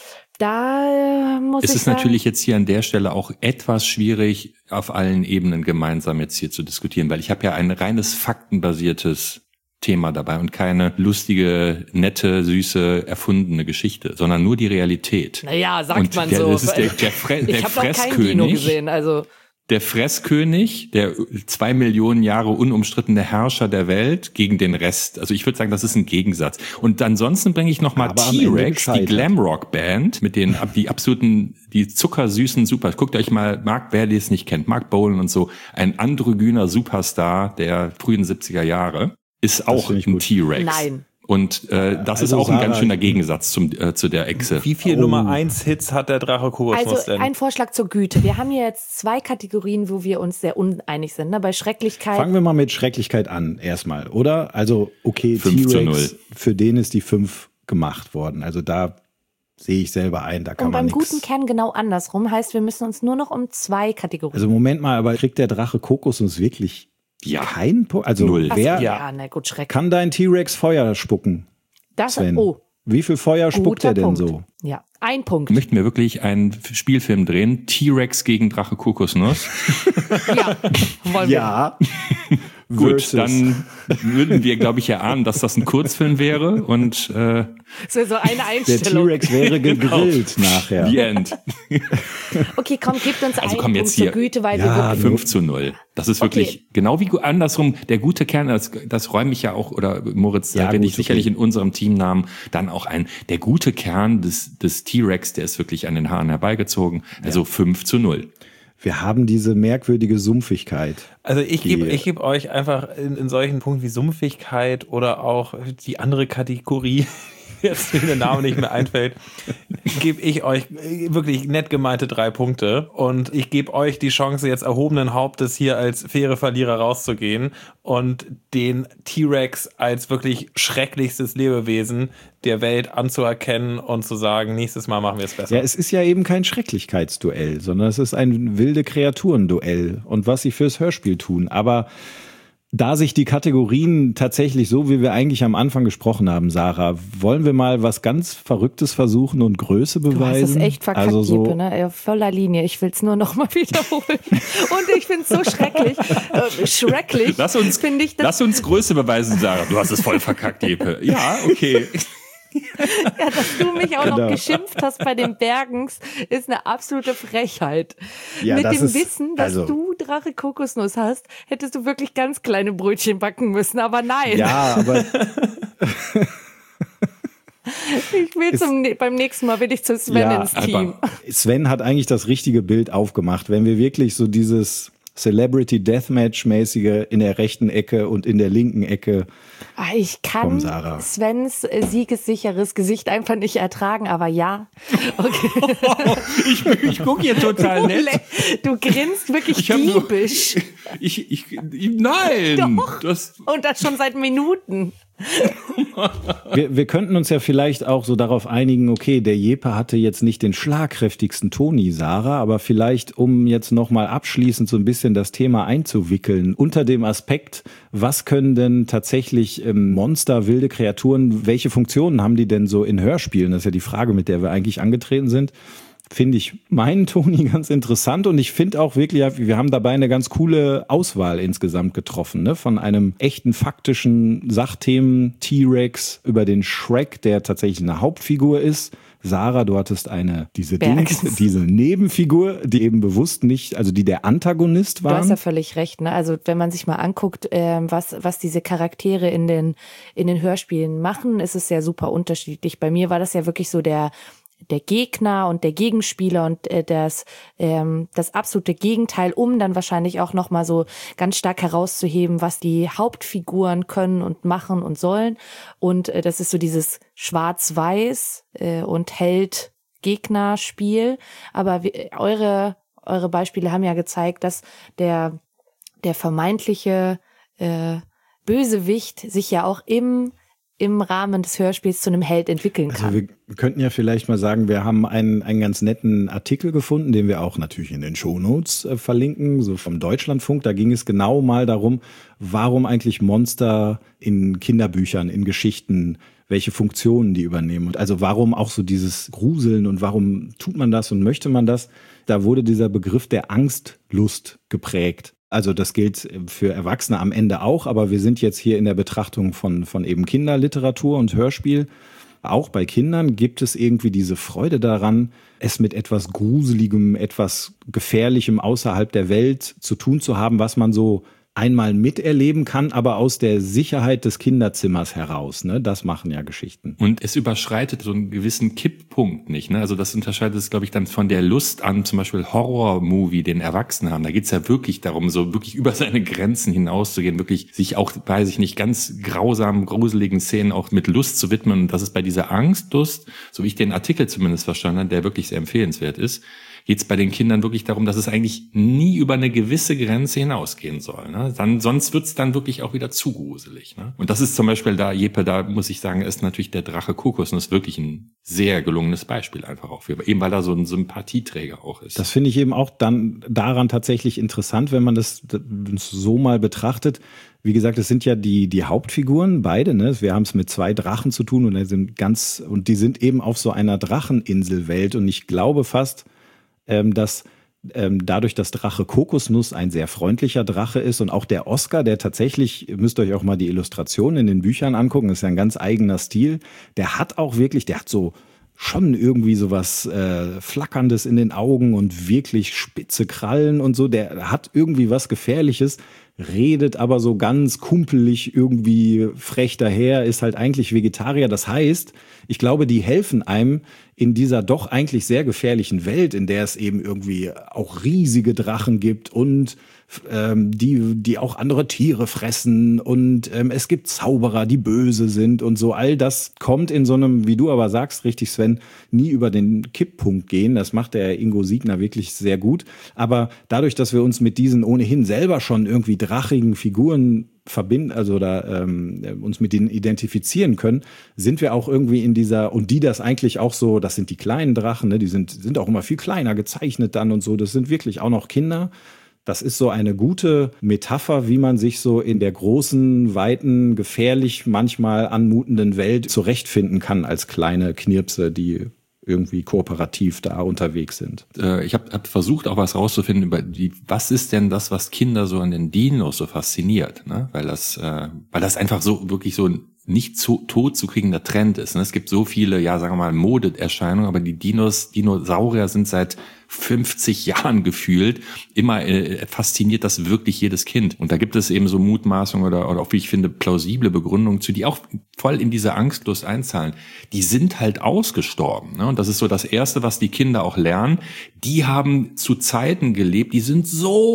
da muss ich sagen... Es ist natürlich jetzt hier an der Stelle auch etwas schwierig, auf allen Ebenen gemeinsam jetzt hier zu diskutieren, weil ich habe ja ein reines faktenbasiertes Thema dabei und keine lustige, nette, süße, erfundene Geschichte, sondern nur die Realität. Naja, sagt man so. Das ist der ich habe noch kein Kino gesehen, also... Der Fresskönig, der 2 Millionen Jahre unumstrittene Herrscher der Welt gegen den Rest. Also ich würde sagen, das ist ein Gegensatz. Und ansonsten bringe ich nochmal T-Rex, die Glamrock-Band, mit den die zuckersüßen Super. Guckt euch mal, wer es nicht kennt, Mark Bolan und so, ein androgyner Superstar der frühen 70er Jahre, ist auch ein T-Rex. Nein. Und das ist auch ein ganz schöner Gegensatz zu der Echse. Wie viel Nummer 1 Hits hat der Drache Kokosnuss denn? Also ein Vorschlag zur Güte. Wir haben hier jetzt 2 Kategorien, wo wir uns sehr uneinig sind. Ne? Bei Schrecklichkeit. Fangen wir mal mit Schrecklichkeit an erstmal, oder? Also okay, 5:0. Für den ist die 5 gemacht worden. Also da sehe ich selber ein, da kann man nichts. Und beim guten Kern genau andersrum. Heißt, wir müssen uns nur noch um 2 Kategorien. Also Moment mal, aber kriegt der Drache Kokosnuss wirklich keinen Punkt? Also 0. Wer na gut, schrecklich. kann dein T-Rex Feuer spucken? Das, Sven? oh, Wie viel Feuer spuckt er denn so? Ja, 1 Punkt. Möchten wir wirklich einen Spielfilm drehen? T-Rex gegen Drache Kokosnuss? Ja, wollen wir. Ja. Gut, dann würden wir, glaube ich, erahnen, dass das ein Kurzfilm wäre und So eine Der Einstellung. T-Rex wäre gegrillt nachher. The End. Okay, komm, gebt uns Also einen komm, Punkt jetzt zur hier. Güte, weil Ja, wir wirklich 5-0. Das ist wirklich genau wie andersrum. Der gute Kern, das räume ich ja auch, oder Moritz, da Ja, bin gut, ich sicherlich okay. in unserem Teamnamen dann auch der gute Kern des T-Rex, der ist wirklich an den Haaren herbeigezogen. Also 5-0. Wir haben diese merkwürdige Sumpfigkeit. Also ich geb euch einfach in solchen Punkten wie Sumpfigkeit oder auch die andere Kategorie, jetzt mir der Name nicht mehr einfällt, gebe ich euch wirklich nett gemeinte 3 Punkte und ich gebe euch die Chance, jetzt erhobenen Hauptes hier als faire Verlierer rauszugehen und den T-Rex als wirklich schrecklichstes Lebewesen der Welt anzuerkennen und zu sagen, nächstes Mal machen wir es besser. Ja, es ist ja eben kein Schrecklichkeitsduell, sondern es ist ein wilde Kreaturenduell und was sie fürs Hörspiel tun. Aber da sich die Kategorien tatsächlich so, wie wir eigentlich am Anfang gesprochen haben, Sarah, wollen wir mal was ganz Verrücktes versuchen und Größe beweisen? Du hast es echt verkackt, also so, Jeppe, ne? Auf voller Linie. Ich will es nur noch mal wiederholen. Und ich finde es so schrecklich. Schrecklich. Lass uns Größe beweisen, Sarah. Du hast es voll verkackt, Jeppe. Ja, okay. Ja, dass du mich auch Genau. noch geschimpft hast bei den Bergens, ist eine absolute Frechheit. Ja, Mit das dem ist- Wissen, dass also- du Drache Kokosnuss hast, hättest du wirklich ganz kleine Brötchen backen müssen, aber nein. ja, aber Ich will beim nächsten Mal will ich zu Sven Ja, ins Team. Sven hat eigentlich das richtige Bild aufgemacht. Wenn wir wirklich so dieses Celebrity Deathmatch-mäßige in der rechten Ecke und in der linken Ecke. Ich kann Komm, Sarah. Svens siegessicheres Gesicht einfach nicht ertragen, aber ja. Okay. Ich gucke hier total nett. Du grinst wirklich Ich hab nur- diebisch. Nein. Doch. Das, Und das schon seit Minuten. Wir könnten uns ja vielleicht auch so darauf einigen, okay, der Jeppe hatte jetzt nicht den schlagkräftigsten Toni, Sarah, aber vielleicht, um jetzt nochmal abschließend so ein bisschen das Thema einzuwickeln, unter dem Aspekt, was können denn tatsächlich Monster, wilde Kreaturen, welche Funktionen haben die denn so in Hörspielen? Das ist ja die Frage, mit der wir eigentlich angetreten sind. Finde ich meinen Toni ganz interessant und ich finde auch wirklich, wir haben dabei eine ganz coole Auswahl insgesamt getroffen, ne? Von einem echten faktischen Sachthemen T-Rex über den Shrek, der tatsächlich eine Hauptfigur ist. Sarah, du hattest diese Nebenfigur, die eben bewusst nicht, also die der Antagonist Du hast ja waren. völlig recht, ne? Also wenn man sich mal anguckt, was diese Charaktere in den Hörspielen machen, ist es ja super unterschiedlich. Bei mir war das ja wirklich so der Gegner und der Gegenspieler und das absolute Gegenteil, um dann wahrscheinlich auch nochmal so ganz stark herauszuheben, was die Hauptfiguren können und machen und sollen. Und das ist so dieses Schwarz-Weiß und Held-Gegner-Spiel. Aber eure Beispiele haben ja gezeigt, dass der vermeintliche Bösewicht sich ja auch im Rahmen des Hörspiels zu einem Held entwickeln kann. Also wir könnten ja vielleicht mal sagen, wir haben einen ganz netten Artikel gefunden, den wir auch natürlich in den Shownotes verlinken, so vom Deutschlandfunk. Da ging es genau mal darum, warum eigentlich Monster in Kinderbüchern, in Geschichten, welche Funktionen die übernehmen. Und also warum auch so dieses Gruseln und warum tut man das und möchte man das? Da wurde dieser Begriff der Angstlust geprägt. Also das gilt für Erwachsene am Ende auch, aber wir sind jetzt hier in der Betrachtung von eben Kinderliteratur und Hörspiel. Auch bei Kindern gibt es irgendwie diese Freude daran, es mit etwas Gruseligem, etwas Gefährlichem außerhalb der Welt zu tun zu haben, was man so einmal miterleben kann, aber aus der Sicherheit des Kinderzimmers heraus. Ne? Das machen ja Geschichten. und es überschreitet so einen gewissen Kipppunkt nicht. Ne? Also das unterscheidet es, glaube ich, dann von der Lust an zum Beispiel Horror-Movie, den Erwachsenen haben. Da geht's ja wirklich darum, so wirklich über seine Grenzen hinauszugehen, wirklich sich auch, weiß ich nicht, ganz grausamen, gruseligen Szenen auch mit Lust zu widmen. Und das ist bei dieser Angstlust, so wie ich den Artikel zumindest verstanden habe, der wirklich sehr empfehlenswert ist, geht es bei den Kindern wirklich darum, dass es eigentlich nie über eine gewisse Grenze hinausgehen soll. Ne? Sonst wird es dann wirklich auch wieder zu gruselig. Ne? Und das ist zum Beispiel da, Jeppe, da muss ich sagen, ist natürlich der Drache Kokosnuss wirklich ein sehr gelungenes Beispiel einfach auch für, eben weil er so ein Sympathieträger auch ist. Das finde ich eben auch dann daran tatsächlich interessant, wenn man das so mal betrachtet. Wie gesagt, es sind ja die Hauptfiguren, beide, ne? Wir haben es mit 2 Drachen zu tun und die sind eben auf so einer Dracheninselwelt. Und ich glaube fast, dass dadurch, dass Drache Kokosnuss ein sehr freundlicher Drache ist und auch der Oscar, der tatsächlich, ihr müsst euch auch mal die Illustrationen in den Büchern angucken, ist ja ein ganz eigener Stil. Der hat so schon irgendwie sowas Flackerndes in den Augen und wirklich spitze Krallen und so. Der hat irgendwie was Gefährliches, redet aber so ganz kumpelig irgendwie frech daher, ist halt eigentlich Vegetarier. Das heißt, ich glaube, die helfen einem in dieser doch eigentlich sehr gefährlichen Welt, in der es eben irgendwie auch riesige Drachen gibt und die auch andere Tiere fressen und es gibt Zauberer, die böse sind und so. All das kommt in so einem, wie du aber sagst, richtig Sven, nie über den Kipppunkt gehen. Das macht der Ingo Siegner wirklich sehr gut. Aber dadurch, dass wir uns mit diesen ohnehin selber schon irgendwie drachigen Figuren verbinden, also uns mit denen identifizieren können, sind wir auch irgendwie in dieser, und die das eigentlich auch so, das sind die kleinen Drachen, ne, die sind auch immer viel kleiner gezeichnet dann und so, das sind wirklich auch noch Kinder. Das ist so eine gute Metapher, wie man sich so in der großen, weiten, gefährlich manchmal anmutenden Welt zurechtfinden kann als kleine Knirpse, die irgendwie kooperativ da unterwegs sind. Ich hab versucht auch was rauszufinden über was ist denn das, was Kinder so an den Dinos so fasziniert, ne? Weil das einfach so wirklich so ein nicht tot zu kriegender Trend ist. Ne? Es gibt so viele, ja, sagen wir mal, Modeerscheinungen, aber die Dinosaurier sind seit 50 Jahren gefühlt immer fasziniert das wirklich jedes Kind. Und da gibt es eben so Mutmaßungen oder auch, wie ich finde, plausible Begründungen zu, die auch voll in diese Angstlust einzahlen. Die sind halt ausgestorben. Ne? Und das ist so das Erste, was die Kinder auch lernen. Die haben zu Zeiten gelebt, die sind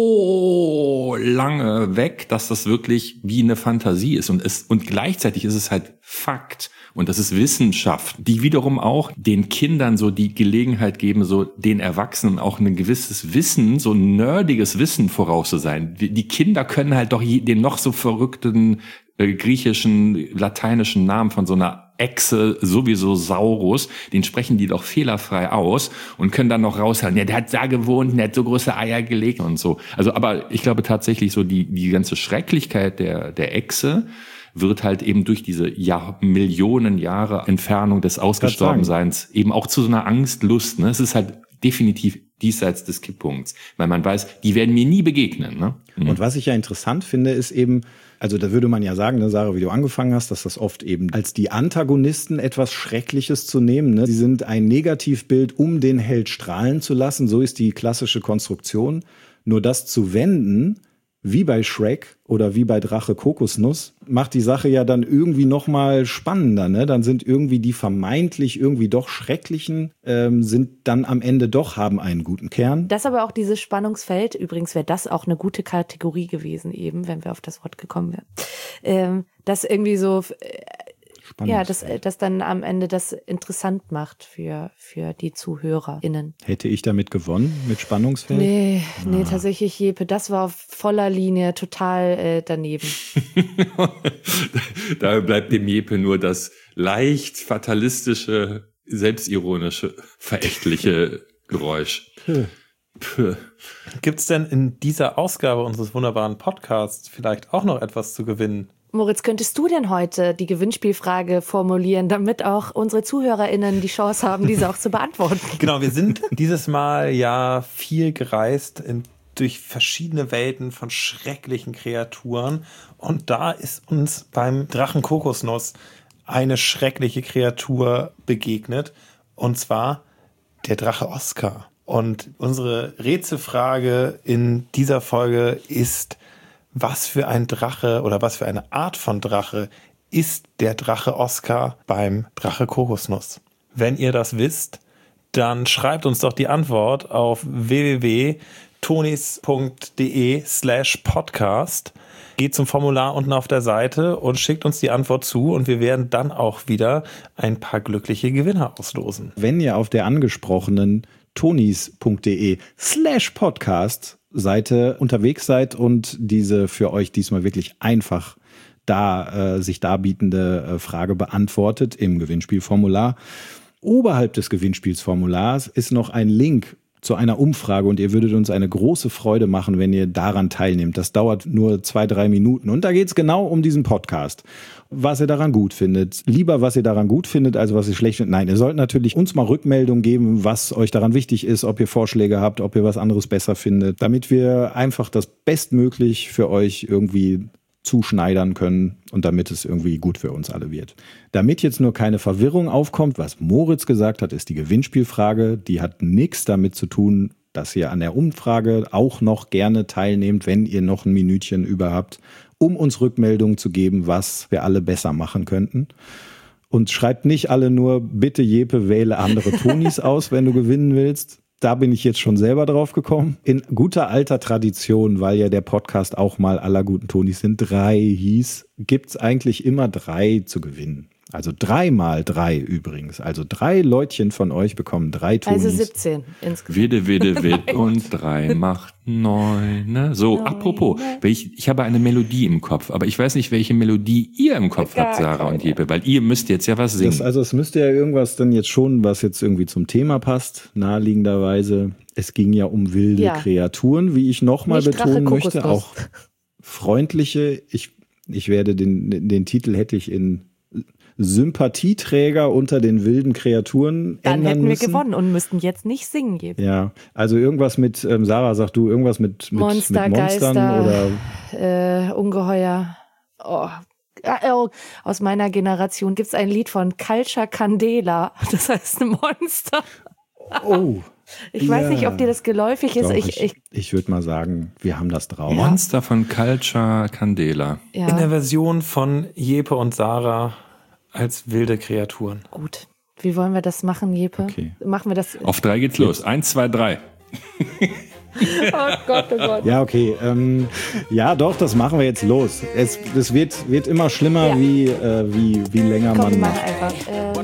so lange weg, dass das wirklich wie eine Fantasie ist. Und gleichzeitig ist es halt Fakt. Und das ist Wissenschaft, die wiederum auch den Kindern so die Gelegenheit geben, so den Erwachsenen auch ein gewisses Wissen, so ein nerdiges Wissen voraus zu sein. Die Kinder können halt doch den noch so verrückten griechischen, lateinischen Namen von so einer Echse, sowieso Saurus, den sprechen die doch fehlerfrei aus und können dann noch raushalten, ja, der hat da gewohnt, der hat so große Eier gelegt und so. Also, aber ich glaube tatsächlich so die ganze Schrecklichkeit der Echse wird halt eben durch diese Millionen Jahre Entfernung des Ausgestorbenseins eben auch zu so einer Angstlust. Ne? Es ist halt definitiv diesseits des Kipppunkts, weil man weiß, die werden mir nie begegnen. Ne? Mhm. Und was ich ja interessant finde, ist eben, also da würde man ja sagen, ne, Sarah, wie du angefangen hast, dass das oft eben als die Antagonisten etwas Schreckliches zu nehmen. Ne? Sie sind ein Negativbild, um den Held strahlen zu lassen. So ist die klassische Konstruktion. Nur das zu wenden, wie bei Shrek oder wie bei Drache Kokosnuss, macht die Sache ja dann irgendwie noch mal spannender. Ne? Dann sind irgendwie die vermeintlich irgendwie doch Schrecklichen, sind dann am Ende doch, haben einen guten Kern. Das aber auch dieses Spannungsfeld, übrigens wäre das auch eine gute Kategorie gewesen eben, wenn wir auf das Wort gekommen wären. Das irgendwie so... Ja, das dann am Ende das interessant macht für die ZuhörerInnen. Hätte ich damit gewonnen, mit Spannungsfeld? Nee, tatsächlich, Jeppe, das war auf voller Linie total daneben. Da bleibt dem Jeppe nur das leicht fatalistische, selbstironische, verächtliche Geräusch. Gibt's denn in dieser Ausgabe unseres wunderbaren Podcasts vielleicht auch noch etwas zu gewinnen? Moritz, könntest du denn heute die Gewinnspielfrage formulieren, damit auch unsere ZuhörerInnen die Chance haben, diese auch zu beantworten? Genau, wir sind dieses Mal ja viel gereist durch verschiedene Welten von schrecklichen Kreaturen. Und da ist uns beim Drachen Kokosnuss eine schreckliche Kreatur begegnet. Und zwar der Drache Oscar. Und unsere Rätselfrage in dieser Folge ist: Was für ein Drache oder was für eine Art von Drache ist der Drache Oscar beim Drache Kokosnuss? Wenn ihr das wisst, dann schreibt uns doch die Antwort auf www.tonis.de/podcast. Geht zum Formular unten auf der Seite und schickt uns die Antwort zu und wir werden dann auch wieder ein paar glückliche Gewinner auslosen. Wenn ihr auf der angesprochenen tonis.de/podcast Seite unterwegs seid und diese für euch diesmal wirklich einfach sich darbietende Frage beantwortet im Gewinnspielformular. Oberhalb des Gewinnspielsformulars ist noch ein Link zu einer Umfrage und ihr würdet uns eine große Freude machen, wenn ihr daran teilnehmt. Das dauert nur 2-3 Minuten und da geht es genau um diesen Podcast. Was ihr daran gut findet. Lieber, was ihr daran gut findet, als was ihr schlecht findet. Nein, ihr sollt natürlich uns mal Rückmeldung geben, was euch daran wichtig ist, ob ihr Vorschläge habt, ob ihr was anderes besser findet, damit wir einfach das bestmöglich für euch irgendwie zuschneidern können und damit es irgendwie gut für uns alle wird. Damit jetzt nur keine Verwirrung aufkommt, was Moritz gesagt hat, ist die Gewinnspielfrage. Die hat nichts damit zu tun, dass ihr an der Umfrage auch noch gerne teilnehmt, wenn ihr noch ein Minütchen über habt, um uns Rückmeldungen zu geben, was wir alle besser machen könnten. Und schreibt nicht alle nur, bitte Jeppe, wähle andere Tonis aus, wenn du gewinnen willst. Da bin ich jetzt schon selber drauf gekommen. In guter alter Tradition, weil ja der Podcast auch mal aller guten Tonis sind 3 hieß, gibt's eigentlich immer 3 zu gewinnen. Also 3 mal 3 übrigens. Also 3 Leutchen von euch bekommen 3 Tonis. Also 17 insgesamt. Witte und 3 macht 9. Ne? So, 9. Apropos, ich habe eine Melodie im Kopf, aber ich weiß nicht, welche Melodie ihr im Kopf habt, Sarah und Jeppe, weil ihr müsst jetzt ja was singen. Es müsste ja irgendwas dann jetzt schon, was jetzt irgendwie zum Thema passt, naheliegenderweise. Es ging ja um wilde Kreaturen, wie ich nochmal betonen möchte, auch freundliche. Ich werde den Titel hätte ich in Sympathieträger unter den wilden Kreaturen dann ändern hätten wir müssen. Gewonnen und müssten jetzt nicht singen geben. Ja, also irgendwas mit, Sarah, sag du, irgendwas mit Monster, mit Monstern Geister, oder Ungeheuer. Aus meiner Generation gibt es ein Lied von Culture Candela. Das heißt ein Monster. Oh. Ich weiß nicht, ob dir das geläufig ist. Doch, ich würde mal sagen, wir haben das drauf. Monster von Culture Candela. Ja. In der Version von Jeppe und Sarah als wilde Kreaturen. Gut. Wie wollen wir das machen, Jeppe? Okay. Machen wir das? Auf 3 geht's los. 1, 2, 3. Oh Gott, oh Gott. Ja, okay. Ja, doch, das machen wir jetzt los. Es wird immer schlimmer, wie länger Komm, man wir macht. machen einfach.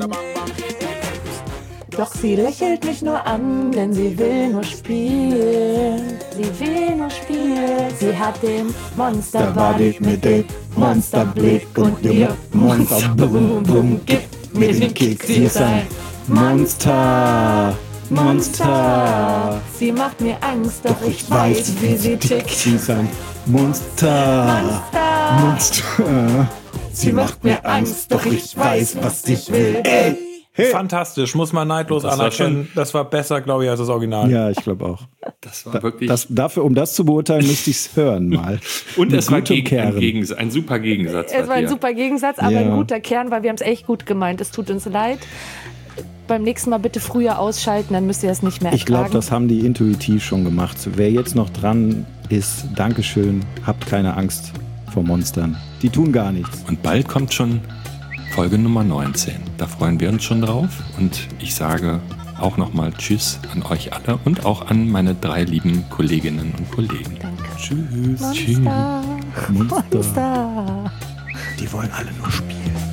Doch sie lächelt mich nur an, denn sie will nur spielen. Sie will nur spielen. Sie hat den Monsterbody mit dem Monsterblick und ihr Monsterbum. Gib mir den Kick, sie ist ein Monster. Sie macht mir Angst, doch ich weiß, wie sie tickt. Sie ist ein Monster. Sie macht mir Angst, doch ich weiß, was sie will. Ey! Hey. Fantastisch, muss man neidlos anerkennen. Das war besser, glaube ich, als das Original. Ja, ich glaube auch. Das war wirklich. Um das zu beurteilen, müsste ich es hören mal. Und es war ein super Gegensatz. Es war ein super Gegensatz, aber ein guter Kern, weil wir haben es echt gut gemeint. Es tut uns leid. Beim nächsten Mal bitte früher ausschalten, dann müsst ihr es nicht mehr ertragen. Ich glaube, das haben die intuitiv schon gemacht. Wer jetzt noch dran ist, Dankeschön, habt keine Angst vor Monstern. Die tun gar nichts. Und bald kommt schon Folge Nummer 19. Da freuen wir uns schon drauf. Und ich sage auch nochmal Tschüss an euch alle und auch an meine 3 lieben Kolleginnen und Kollegen. Danke. Tschüss. Monster. Monster. Die wollen alle nur spielen.